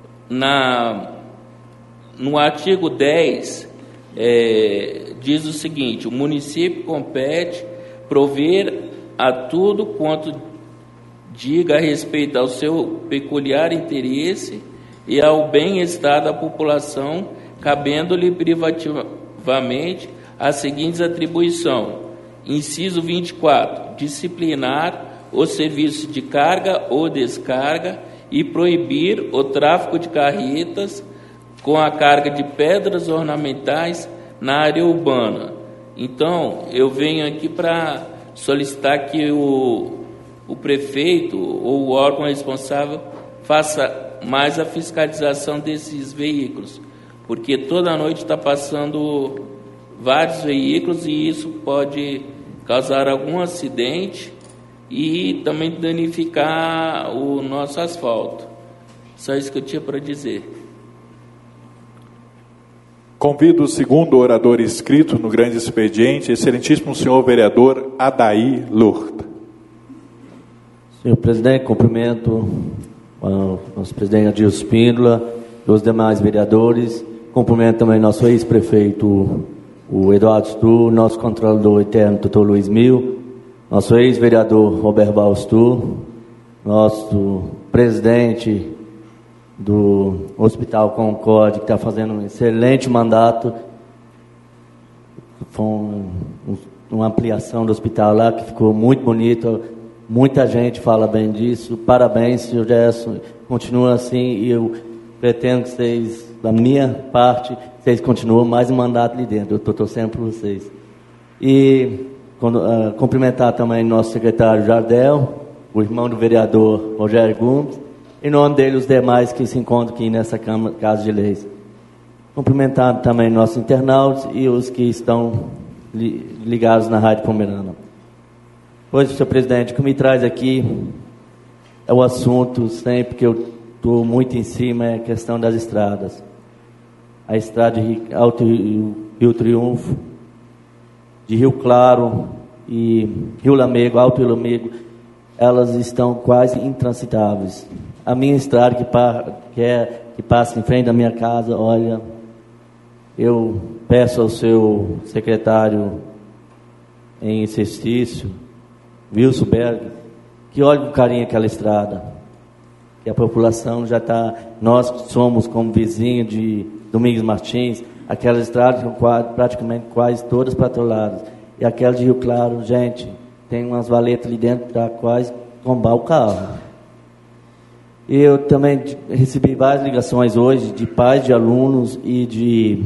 Na, no artigo dez, é, diz o seguinte: o município compete prover a tudo quanto diga a respeito ao seu peculiar interesse e ao bem-estar da população, cabendo-lhe privativamente as seguintes atribuições. Inciso vinte e quatro, disciplinar o serviço de carga ou descarga e proibir o tráfego de carretas com a carga de pedras ornamentais na área urbana. Então, eu venho aqui para solicitar que o, o prefeito ou o órgão responsável faça mais a fiscalização desses veículos, porque toda noite está passando vários veículos e isso pode causar algum acidente e também danificar o nosso asfalto. Só isso que eu tinha para dizer. Convido o segundo orador inscrito no grande expediente, excelentíssimo senhor vereador Adaí Lourdes. Senhor presidente, cumprimento ao nosso presidente Adilson Espíndola e os demais vereadores. Cumprimento também nosso ex-prefeito, o Eduardo Stur, nosso controlador eterno, doutor Luiz Mil, nosso ex-vereador Roberto Balstur, nosso presidente do Hospital Concórdia, que está fazendo um excelente mandato, foi um, um, uma ampliação do hospital lá que ficou muito bonito. Muita gente fala bem disso. Parabéns, senhor Gerson. Continua assim e eu pretendo que vocês, da minha parte, vocês continuem mais um mandato ali dentro. Eu estou torcendo por vocês. E quando, uh, cumprimentar também nosso secretário Jardel, o irmão do vereador Rogério Gomes, em nome dele os demais que se encontram aqui nessa Câmara, Casa de Leis. Cumprimentar também nossos internautas e os que estão li, ligados na Rádio Pomerana. Pois, senhor presidente, o que me traz aqui é o assunto, sempre que eu estou muito em cima, é a questão das estradas. A estrada de Alto Rio, Rio Triunfo, de Rio Claro e Rio Lamego, Alto Rio Lamego, elas estão quase intransitáveis. A minha estrada que, pa, que, é, que passa em frente da minha casa, olha, eu peço ao seu secretário em exercício, Wilson Berg, que olhe com carinho aquela estrada, que a população já está, nós somos como vizinho de Domingos Martins, aquelas estradas são quase, praticamente quase todas patrulhadas, e aquela de Rio Claro, gente, tem umas valetas ali dentro para quase tombar o carro. Eu também recebi várias ligações hoje de pais de alunos e de,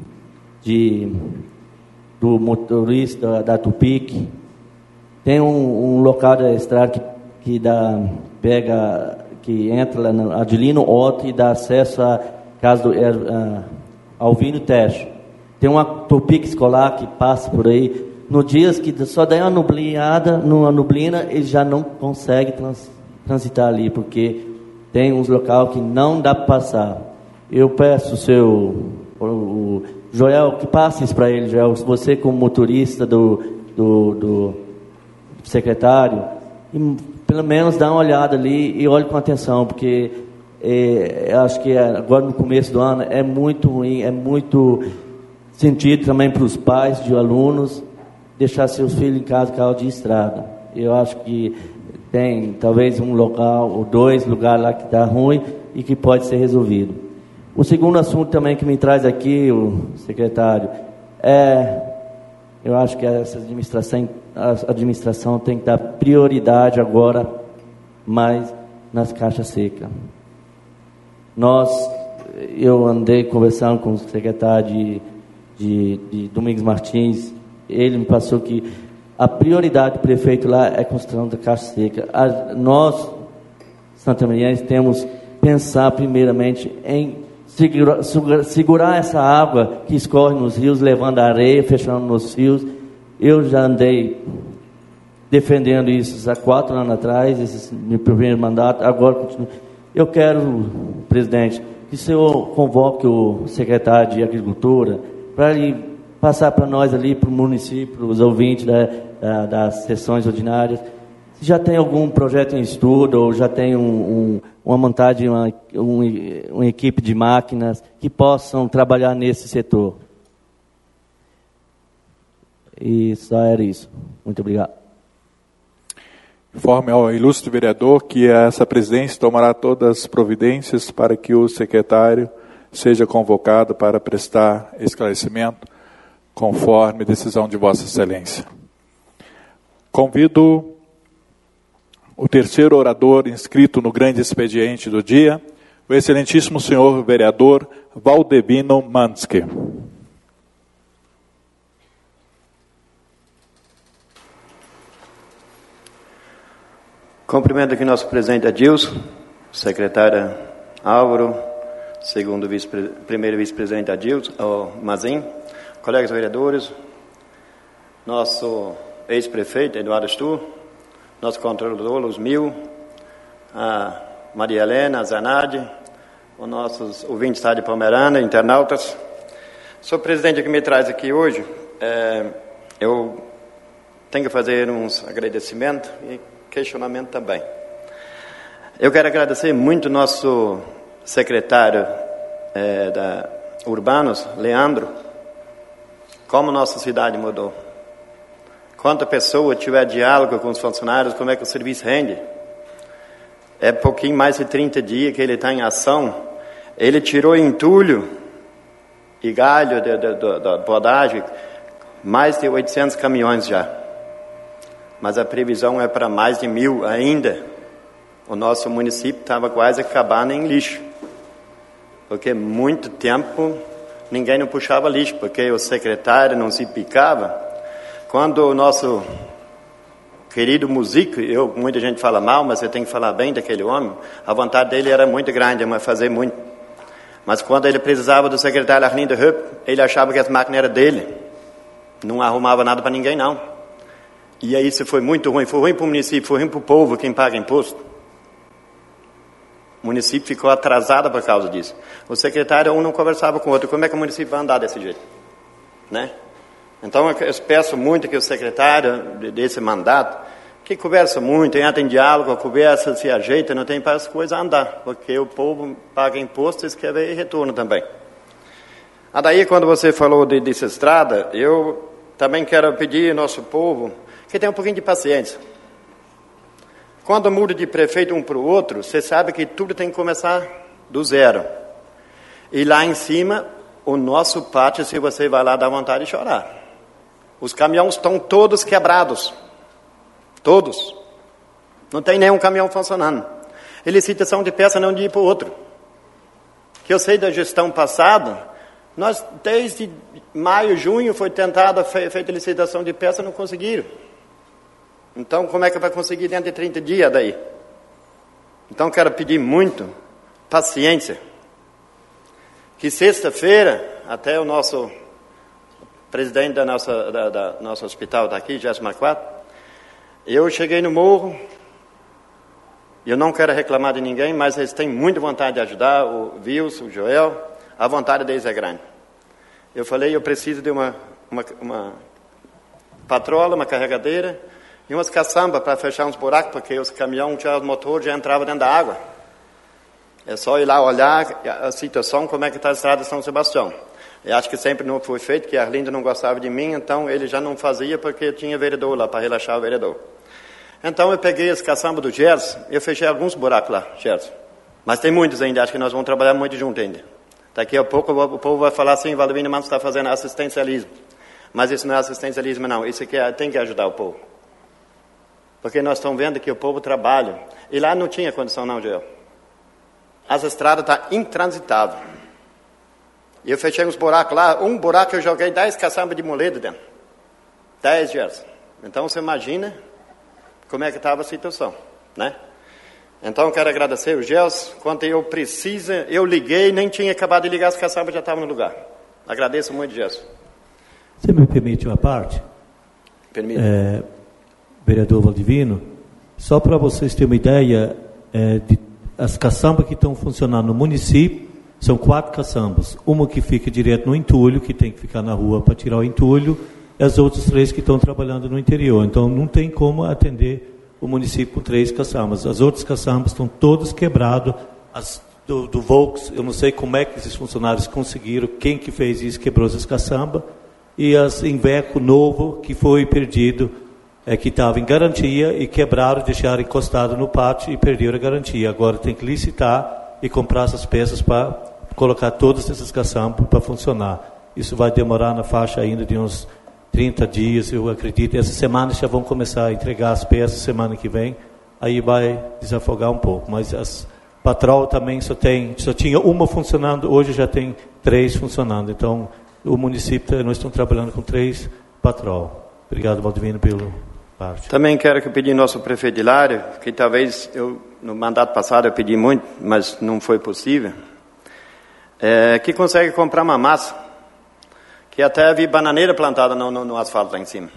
de do motorista da Tupic. Tem um, um local da estrada que, que dá, pega, que entra lá no Adelino Otto e dá acesso à casa do a, Alvino Techo. Tem uma Tupic escolar que passa por aí. No dias que só dá uma nubliada, numa nublina, ele já não consegue trans, transitar ali, porque tem uns locais que não dá para passar. Eu peço o seu o, o Joel, que passe isso para ele, Joel. Você como motorista do, do, do secretário, e pelo menos dá uma olhada ali e olhe com atenção, porque é, eu acho que agora no começo do ano é muito ruim, é muito sentido também para os pais de alunos deixar seus filhos em casa por causa de estrada. Eu acho que tem talvez um local ou dois lugares lá que está ruim e que pode ser resolvido. O segundo assunto também que me traz aqui, o secretário, é, eu acho que essa administração, a administração tem que dar prioridade agora mais nas caixas secas. Nós, eu andei conversando com o secretário de, de, de Domingos Martins, ele me passou que a prioridade do prefeito lá é a construção da caixa seca. A, nós, santamarienses, temos que pensar primeiramente em segura, segurar essa água que escorre nos rios, levando areia, fechando nos rios. Eu já andei defendendo isso há quatro anos atrás, esse meu primeiro mandato, agora continuo. Eu quero, presidente, que o senhor convoque o secretário de Agricultura para ele passar para nós ali, para o município, para os ouvintes da, da, das sessões ordinárias, se já tem algum projeto em estudo, ou já tem um, um, uma montagem, uma, um, uma equipe de máquinas que possam trabalhar nesse setor. E só era isso. Muito obrigado. Informe ao ilustre vereador que essa presidência tomará todas as providências para que o secretário seja convocado para prestar esclarecimento conforme decisão de Vossa Excelência. Convido o terceiro orador inscrito no grande expediente do dia, o excelentíssimo senhor vereador Valdemiro Manski. Cumprimento aqui nosso presidente Adilson, secretária Álvaro, segundo vice, primeiro vice-presidente Adilson, oh, Mazin, colegas vereadores, nosso ex-prefeito Eduardo Stur, nosso controlador Luz Mil, a Maria Helena, a Zanardi, os nossos ouvintes da Rádio Pomerana, internautas. Senhor presidente, o que me traz aqui hoje, é, eu tenho que fazer uns agradecimentos e questionamento também. Eu quero agradecer muito nosso secretário é, da Urbanos, Leandro, como nossa cidade mudou. Quanta pessoa tiver diálogo com os funcionários, como é que o serviço rende? É pouquinho mais de trinta dias que ele está em ação. Ele tirou entulho e galho da podagem mais de oitocentos caminhões já. Mas a previsão é para mais de mil ainda. O nosso município estava quase acabando em lixo. Porque muito tempo ninguém não puxava lixo, porque o secretário não se picava. Quando o nosso querido músico, eu, muita gente fala mal, mas eu tenho que falar bem daquele homem, a vontade dele era muito grande, mas fazer muito. Mas quando ele precisava do secretário Arlindo Rupp, ele achava que as máquinas eram dele. Não arrumava nada para ninguém, não. E aí isso foi muito ruim. Foi ruim para o município, foi ruim para o povo, quem paga imposto. O município ficou atrasado por causa disso. O secretário, um não conversava com o outro. Como é que o município vai andar desse jeito? Né? Então, eu peço muito que o secretário desse mandato, que conversa muito, entra em diálogo, conversa, se ajeita, não tem para as coisas andar, porque o povo paga imposto e quer ver retorno também. Ah, daí, quando você falou de, dessa estrada, eu também quero pedir ao nosso povo que tenha um pouquinho de paciência. Quando muda de prefeito um para o outro, você sabe que tudo tem que começar do zero. E lá em cima, o nosso pátio, se você vai lá, dá vontade de chorar. Os caminhões estão todos quebrados. Todos. Não tem nenhum caminhão funcionando. E licitação de peça não de ir para o outro. Que eu sei da gestão passada, nós desde maio, junho, foi tentada, fe, feita licitação de peça, não conseguiram. Então, como é que vai conseguir dentro de trinta dias daí? Então, quero pedir muito paciência. Que sexta-feira, até o nosso presidente da nossa, da, da nosso hospital está aqui, Jéssica Marquardt, eu cheguei no morro, eu não quero reclamar de ninguém, mas eles têm muita vontade de ajudar, o Wilson, o Joel, a vontade deles é grande. Eu falei, eu preciso de uma, uma, uma patrola, uma carregadeira, e umas caçambas para fechar uns buracos, porque os caminhões, já, os motores já entravam dentro da água. É só ir lá olhar a situação, como é que está a estrada de São Sebastião. Eu acho que sempre não foi feito, que a Arlindo não gostava de mim, então ele já não fazia, porque tinha vereador lá, para relaxar o vereador. Então eu peguei as caçambas do Gerson, eu fechei alguns buracos lá, Gerson. Mas tem muitos ainda, acho que nós vamos trabalhar muito junto ainda. Daqui a pouco o povo vai falar assim, Valdemiro Manso está fazendo assistencialismo. Mas isso não é assistencialismo não, isso aqui é, tem que ajudar o povo. Porque nós estamos vendo que o povo trabalha. E lá não tinha condição não, Joel. As estradas estão intransitáveis. E eu fechei uns buracos lá. Um buraco eu joguei dez caçambas de moledo dentro. Dez dias. Então você imagina como é que estava a situação, né? Então eu quero agradecer o Gels. Quando eu preciso, eu liguei, nem tinha acabado de ligar, as caçambas já estavam no lugar. Agradeço muito, Gels. Você me permite uma parte? Permite. É, vereador Valdivino, só para vocês terem uma ideia, é, de, as caçambas que estão funcionando no município, são quatro caçambas. Uma que fica direto no entulho, que tem que ficar na rua para tirar o entulho, e as outras três que estão trabalhando no interior. Então, não tem como atender o município com três caçambas. As outras caçambas estão todas quebradas. As do, do Volks, eu não sei como é que esses funcionários conseguiram, quem que fez isso, quebrou essas caçambas. E as Inveco novo, que foi perdido, é, que estava em garantia, e quebraram, deixaram encostado no pátio e perderam a garantia. Agora tem que licitar e comprar essas peças para colocar todas essas caçambas para funcionar. Isso vai demorar na faixa ainda de uns trinta dias, eu acredito. Essa semana já vão começar a entregar as peças, semana que vem, aí vai desafogar um pouco. Mas as patrol também só, tem, só tinha uma funcionando, hoje já tem três funcionando. Então, o município, nós estamos trabalhando com três patrol. Obrigado, Valdivino, pelo parte. Também quero que pedir nosso prefeito Hilário, que talvez, eu, no mandato passado eu pedi muito, mas não foi possível, é, que consegue comprar uma massa, que até vi bananeira plantada no, no, no asfalto lá em cima.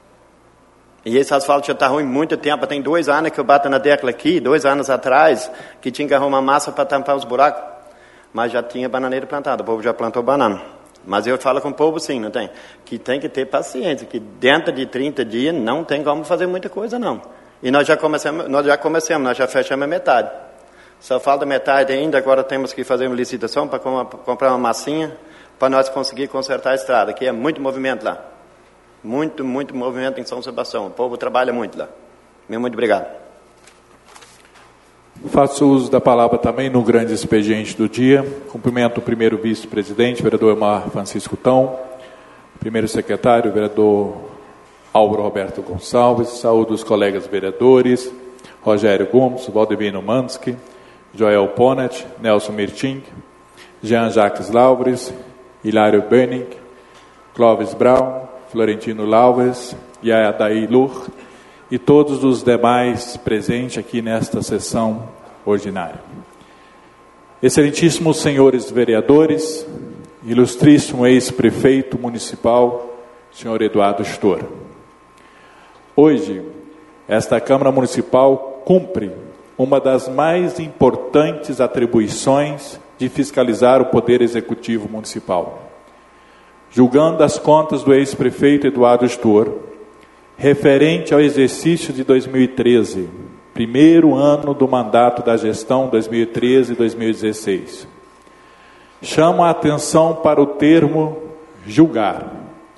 E esse asfalto já está ruim há muito tempo, tem dois anos que eu bato na tecla aqui, dois anos atrás, que tinha que arrumar massa para tampar os buracos, mas já tinha bananeira plantada, o povo já plantou banana. Mas eu falo com o povo sim, não tem? Que tem que ter paciência, que dentro de trinta dias não tem como fazer muita coisa não. E nós já começamos, nós já começamos, nós já fechamos a metade. Só falta metade ainda, agora temos que fazer uma licitação para comprar uma massinha, para nós conseguir consertar a estrada, que é muito movimento lá. Muito, muito movimento em São Sebastião. O povo trabalha muito lá. Meu muito obrigado. Faço uso da palavra também no grande expediente do dia. Cumprimento o primeiro vice-presidente, vereador Elmar Francisco Tão. Primeiro secretário, vereador Álvaro Roberto Gonçalves, saúdo os colegas vereadores, Rogério Gomes, Valdivino Mansky, Joel Ponet, Nelson Mirting, Jean Jacques Laures, Hilário Benning, Clóvis Brown, Florentino Laures, Yadaí Lur e todos os demais presentes aqui nesta sessão ordinária. Excelentíssimos senhores vereadores, ilustríssimo ex-prefeito municipal, senhor Eduardo Stor. Hoje, esta Câmara Municipal cumpre uma das mais importantes atribuições de fiscalizar o Poder Executivo Municipal. Julgando as contas do ex-prefeito Eduardo Stor, referente ao exercício de dois mil e treze, primeiro ano do mandato da gestão dois mil e treze a dois mil e dezesseis. Chamo a atenção para o termo julgar.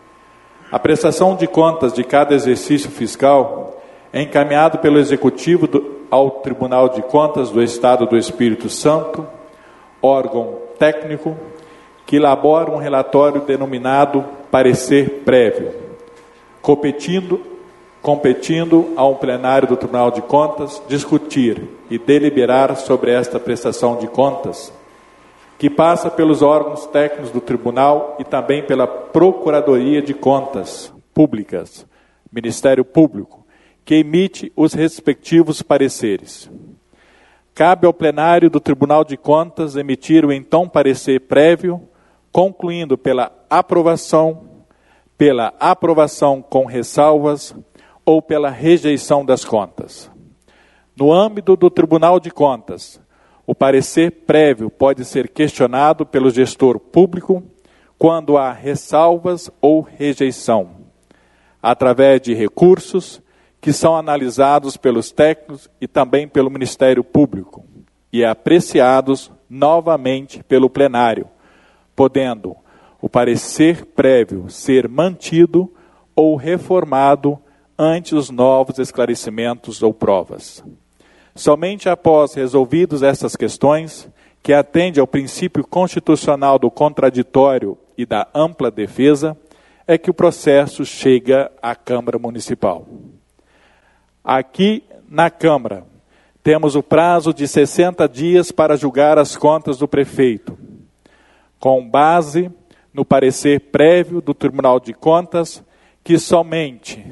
A prestação de contas de cada exercício fiscal é encaminhado pelo Executivo do, ao Tribunal de Contas do Estado do Espírito Santo, órgão técnico, que elabora um relatório denominado parecer prévio, competindo, competindo a um plenário do Tribunal de Contas discutir e deliberar sobre esta prestação de contas, que passa pelos órgãos técnicos do Tribunal e também pela Procuradoria de Contas Públicas, Ministério Público, que emite os respectivos pareceres. Cabe ao plenário do Tribunal de Contas emitir o então parecer prévio, concluindo pela aprovação, pela aprovação com ressalvas ou pela rejeição das contas. No âmbito do Tribunal de Contas, o parecer prévio pode ser questionado pelo gestor público quando há ressalvas ou rejeição, através de recursos que são analisados pelos técnicos e também pelo Ministério Público e apreciados novamente pelo plenário, podendo o parecer prévio ser mantido ou reformado ante os novos esclarecimentos ou provas. Somente após resolvidas essas questões, que atende ao princípio constitucional do contraditório e da ampla defesa, é que o processo chega à Câmara Municipal. Aqui na Câmara, temos o prazo de sessenta dias para julgar as contas do prefeito, com base no parecer prévio do Tribunal de Contas, que somente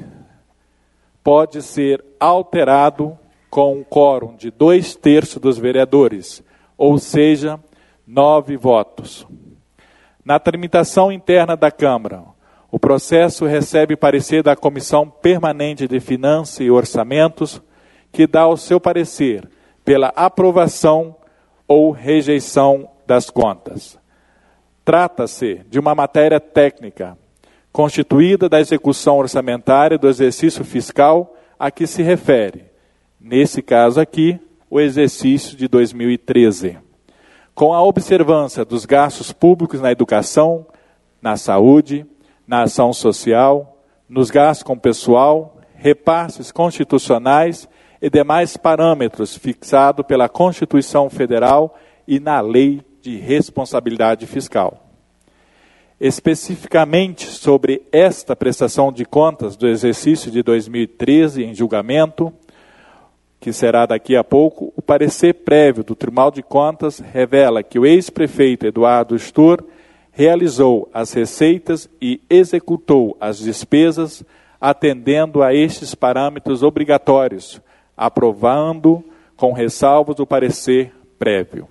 pode ser alterado com um quórum de dois terços dos vereadores, ou seja, nove votos. Na tramitação interna da Câmara, o processo recebe parecer da Comissão Permanente de Finanças e Orçamentos, que dá o seu parecer pela aprovação ou rejeição das contas. Trata-se de uma matéria técnica, constituída da execução orçamentária do exercício fiscal a que se refere, nesse caso aqui, o exercício de dois mil e treze, com a observância dos gastos públicos na educação, na saúde, na ação social, nos gastos com pessoal, repasses constitucionais e demais parâmetros fixados pela Constituição Federal e na Lei de Responsabilidade Fiscal. Especificamente sobre esta prestação de contas do exercício de dois mil e treze em julgamento, que será daqui a pouco, o parecer prévio do Tribunal de Contas revela que o ex-prefeito Eduardo Stor realizou as receitas e executou as despesas atendendo a estes parâmetros obrigatórios, aprovando com ressalvas o parecer prévio.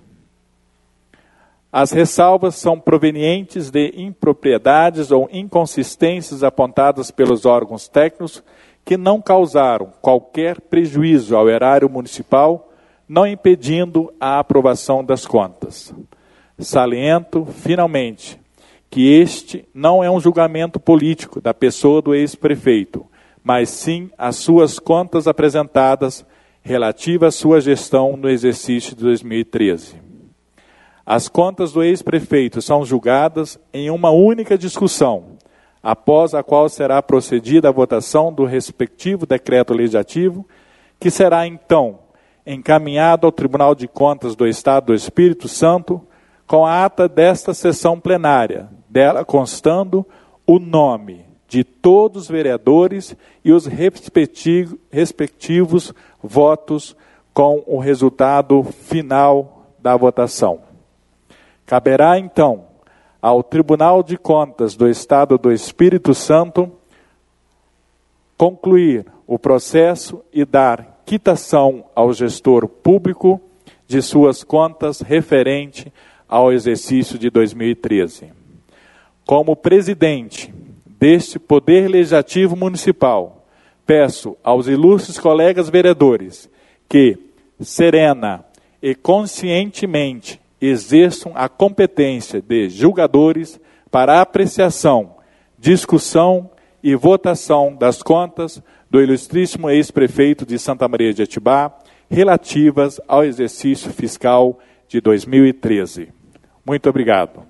As ressalvas são provenientes de impropriedades ou inconsistências apontadas pelos órgãos técnicos que não causaram qualquer prejuízo ao erário municipal, não impedindo a aprovação das contas. Saliento, finalmente, que este não é um julgamento político da pessoa do ex-prefeito, mas sim as suas contas apresentadas relativas à sua gestão no exercício de dois mil e treze. As contas do ex-prefeito são julgadas em uma única discussão, após a qual será procedida a votação do respectivo decreto legislativo, que será então encaminhado ao Tribunal de Contas do Estado do Espírito Santo com a ata desta sessão plenária, dela constando o nome de todos os vereadores e os respectivos, respectivos votos com o resultado final da votação. Caberá, então, ao Tribunal de Contas do Estado do Espírito Santo concluir o processo e dar quitação ao gestor público de suas contas referente ao exercício de dois mil e treze. Como presidente deste Poder Legislativo Municipal, peço aos ilustres colegas vereadores que, serena e conscientemente, exerçam a competência de julgadores para apreciação, discussão e votação das contas do ilustríssimo ex-prefeito de Santa Maria de Atibá, relativas ao exercício fiscal de dois mil e treze. Muito obrigado.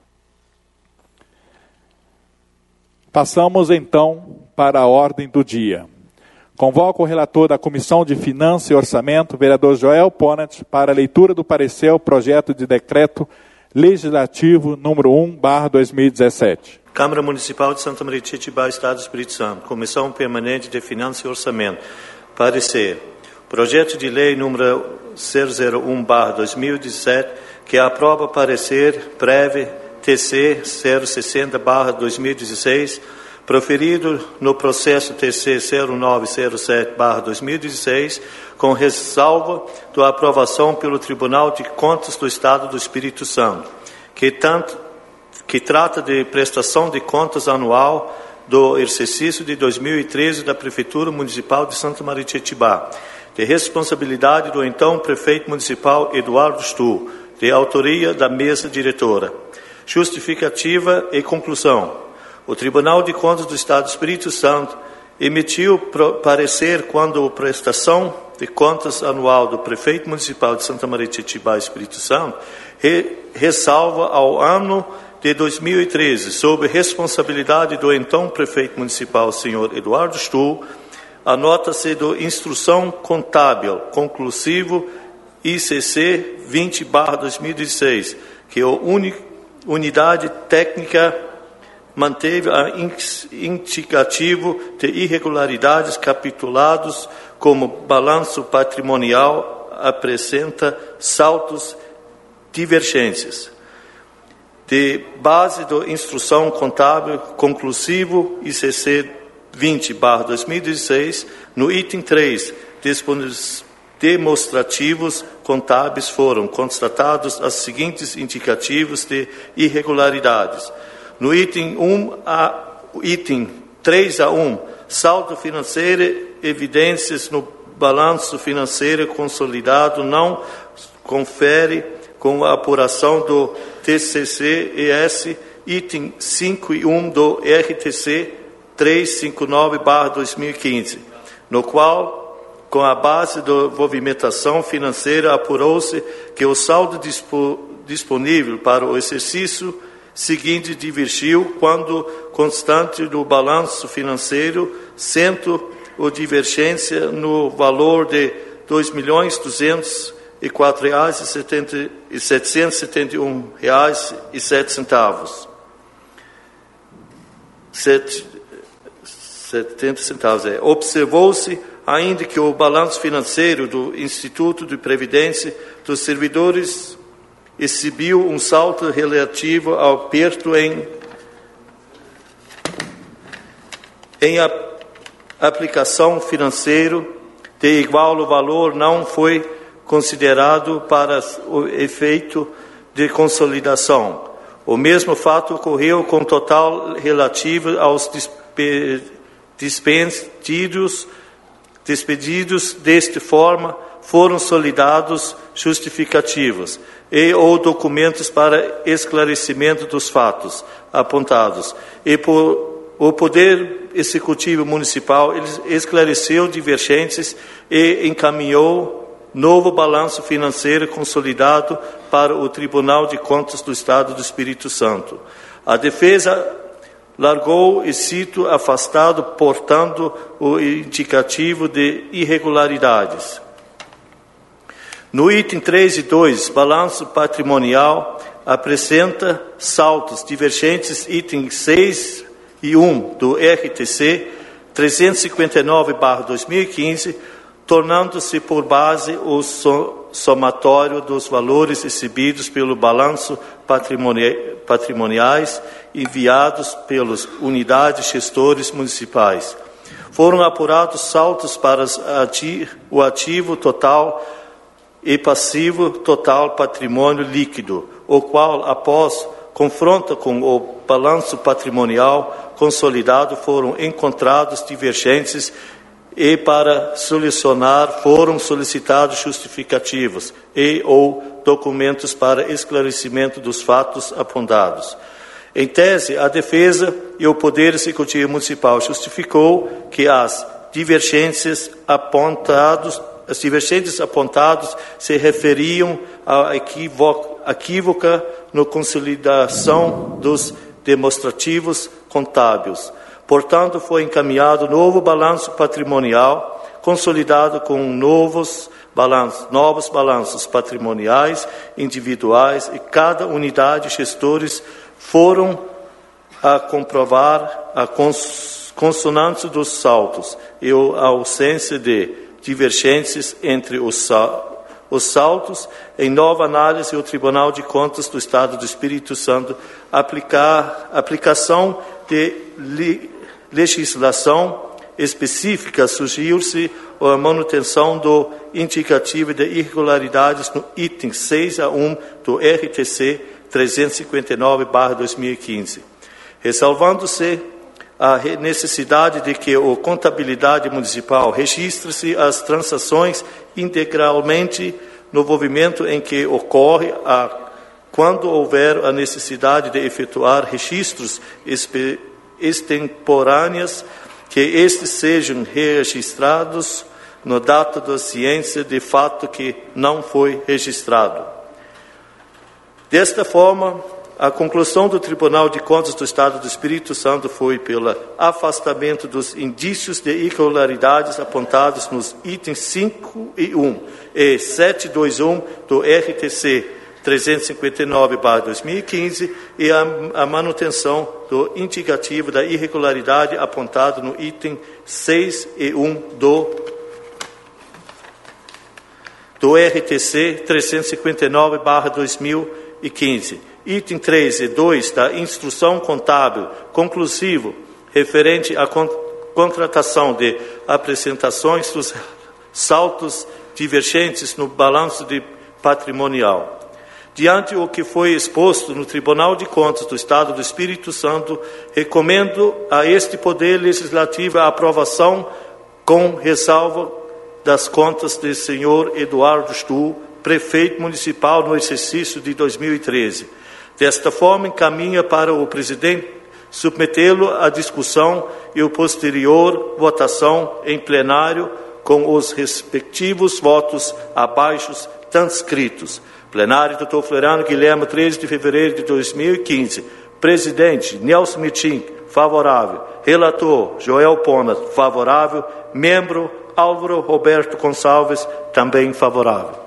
Passamos, então, para a ordem do dia. Convoco o relator da Comissão de Finanças e Orçamento, vereador Joel Ponat, para a leitura do parecer ao projeto de decreto legislativo número um barra dois mil e dezessete. Câmara Municipal de Santa Maria de Atibá, Estado do Espírito Santo. Comissão Permanente de Finanças e Orçamento. Parecer. Projeto de lei número zero zero um barra dois mil e dezessete, que aprova parecer prévio T C zero sessenta barra dois mil e dezesseis, proferido no processo T C zero nove zero sete barra dois mil e dezesseis, com ressalva da aprovação pelo Tribunal de Contas do Estado do Espírito Santo, que, tanto, que trata de prestação de contas anual do exercício de dois mil e treze da Prefeitura Municipal de Santa Maria de Atibá, de responsabilidade do então Prefeito Municipal Eduardo Stu, de autoria da Mesa Diretora. Justificativa e conclusão. O Tribunal de Contas do Estado do Espírito Santo emitiu parecer quando a prestação de contas anual do Prefeito Municipal de Santa Maria de Atibá, Espírito Santo, re, ressalva ao ano de dois mil e treze, sob responsabilidade do então Prefeito Municipal, senhor Eduardo Stu, anota-se do Instrução Contábil Conclusivo I C C vinte barra dois mil e dezesseis, que é a uni, unidade técnica manteve a indicativo de irregularidades capitulados como balanço patrimonial apresenta saltos divergências. De base da Instrução Contábil Conclusivo I C C vinte barra dois mil e dezesseis, no item três, demonstrativos contábeis foram constatados os seguintes indicativos de irregularidades. No item um a item três a um, saldo financeiro, evidências no balanço financeiro consolidado não confere com a apuração do T C C E S, item cinco e um do R T C trezentos e cinquenta e nove barra dois mil e quinze, no qual, com a base da movimentação financeira, apurou-se que o saldo dispo, disponível para o exercício seguinte divergiu quando constante do balanço financeiro, sendo a divergência no valor de dois milhões duzentos e quatro mil setecentos e setenta e um reais e sete centavos. setenta centavos. É. Observou-se ainda que o balanço financeiro do Instituto de Previdência dos Servidores exibiu um salto relativo ao aperto em, em a, aplicação financeira de igual valor não foi considerado para o efeito de consolidação. O mesmo fato ocorreu com total relativo aos despedidos, despedidos desta forma foram solidados justificativos e ou documentos para esclarecimento dos fatos apontados. E por o Poder Executivo Municipal esclareceu divergências e encaminhou novo balanço financeiro consolidado para o Tribunal de Contas do Estado do Espírito Santo. A defesa largou e cito afastado, portando o indicativo de irregularidades. No item três e dois, balanço patrimonial, apresenta saltos divergentes, item seis e um do R T C trezentos e cinquenta e nove barra dois mil e quinze, tornando-se por base o somatório dos valores recebidos pelo balanço patrimoniais enviados pelas unidades gestores municipais. Foram apurados saltos para o ativo total e passivo total patrimônio líquido, o qual, após confronto com o balanço patrimonial consolidado, foram encontrados divergências e, para solucionar, foram solicitados justificativos e ou documentos para esclarecimento dos fatos apontados. Em tese, a defesa e o Poder Executivo Municipal justificou que as divergências apontadas, as divergências apontadas se referiam à equívoca na consolidação dos demonstrativos contábeis. Portanto, foi encaminhado novo balanço patrimonial, consolidado com novos balanços, novos balanços patrimoniais individuais, e cada unidade de gestores foram a comprovar a cons consonância dos saltos e a ausência de divergências entre os, sal os saltos. Em nova análise, o Tribunal de Contas do Estado do Espírito Santo aplicar aplicação de li legislação específica surgiu-se a manutenção do indicativo de irregularidades no item seis a um do R T C trezentos e cinquenta e nove barra dois mil e quinze, ressalvando-se a necessidade de que a contabilidade municipal registre-se as transações integralmente no movimento em que ocorre, a, quando houver a necessidade de efetuar registros extemporâneos, que estes sejam registrados no dado da ciência de fato que não foi registrado. Desta forma, a conclusão do Tribunal de Contas do Estado do Espírito Santo foi pelo afastamento dos indícios de irregularidades apontados nos itens cinco e um e setecentos e vinte e um do R T C trezentos e cinquenta e nove barra dois mil e quinze e a, a manutenção do indicativo da irregularidade apontado no item seis e um do, do R T C trezentos e cinquenta e nove barra dois mil e quinze. Item três e dois da Instrução Contábil Conclusivo, referente à con contratação de apresentações dos saltos divergentes no balanço de patrimonial. Diante o que foi exposto no Tribunal de Contas do Estado do Espírito Santo, recomendo a este Poder Legislativo a aprovação com ressalva das contas do senhor Eduardo Stuhl, prefeito municipal no exercício de dois mil e treze. Desta forma, encaminha para o presidente submetê-lo à discussão e a posterior votação em plenário com os respectivos votos abaixo transcritos. Plenário, doutor Floriano Guilherme, treze de fevereiro de dois mil e quinze. Presidente, Nelson Mitim, favorável. Relator, Joel Pona, favorável. Membro, Álvaro Roberto Gonçalves, também favorável.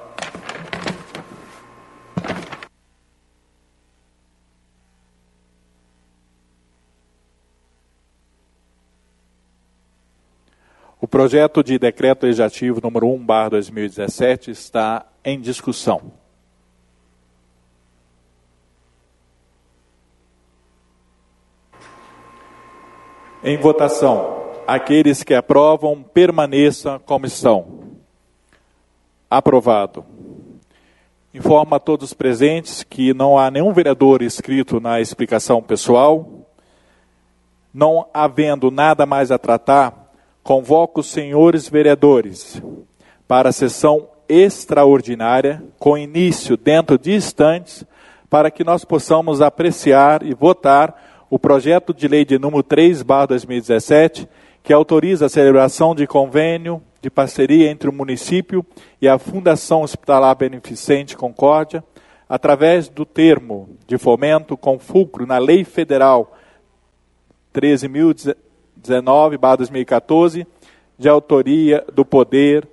O projeto de decreto legislativo número um barra dois mil e dezessete está em discussão. Em votação, aqueles que aprovam, permaneçam como estão. Aprovado. Informo a todos os presentes que não há nenhum vereador inscrito na explicação pessoal. Não havendo nada mais a tratar, convoco os senhores vereadores para a sessão extraordinária, com início dentro de instantes, para que nós possamos apreciar e votar o projeto de lei de número três barra dois mil e dezessete, que autoriza a celebração de convênio de parceria entre o município e a Fundação Hospitalar Beneficente Concórdia, através do termo de fomento com fulcro na Lei Federal treze mil e dezenove barra dois mil e quatorze, de autoria do Poder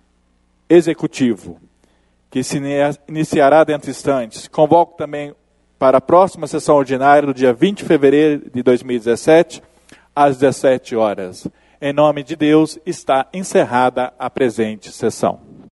Executivo, que se iniciará dentro de instantes. Convoco também para a próxima sessão ordinária do dia vinte de fevereiro de dois mil e dezessete, às dezessete horas. Em nome de Deus, está encerrada a presente sessão.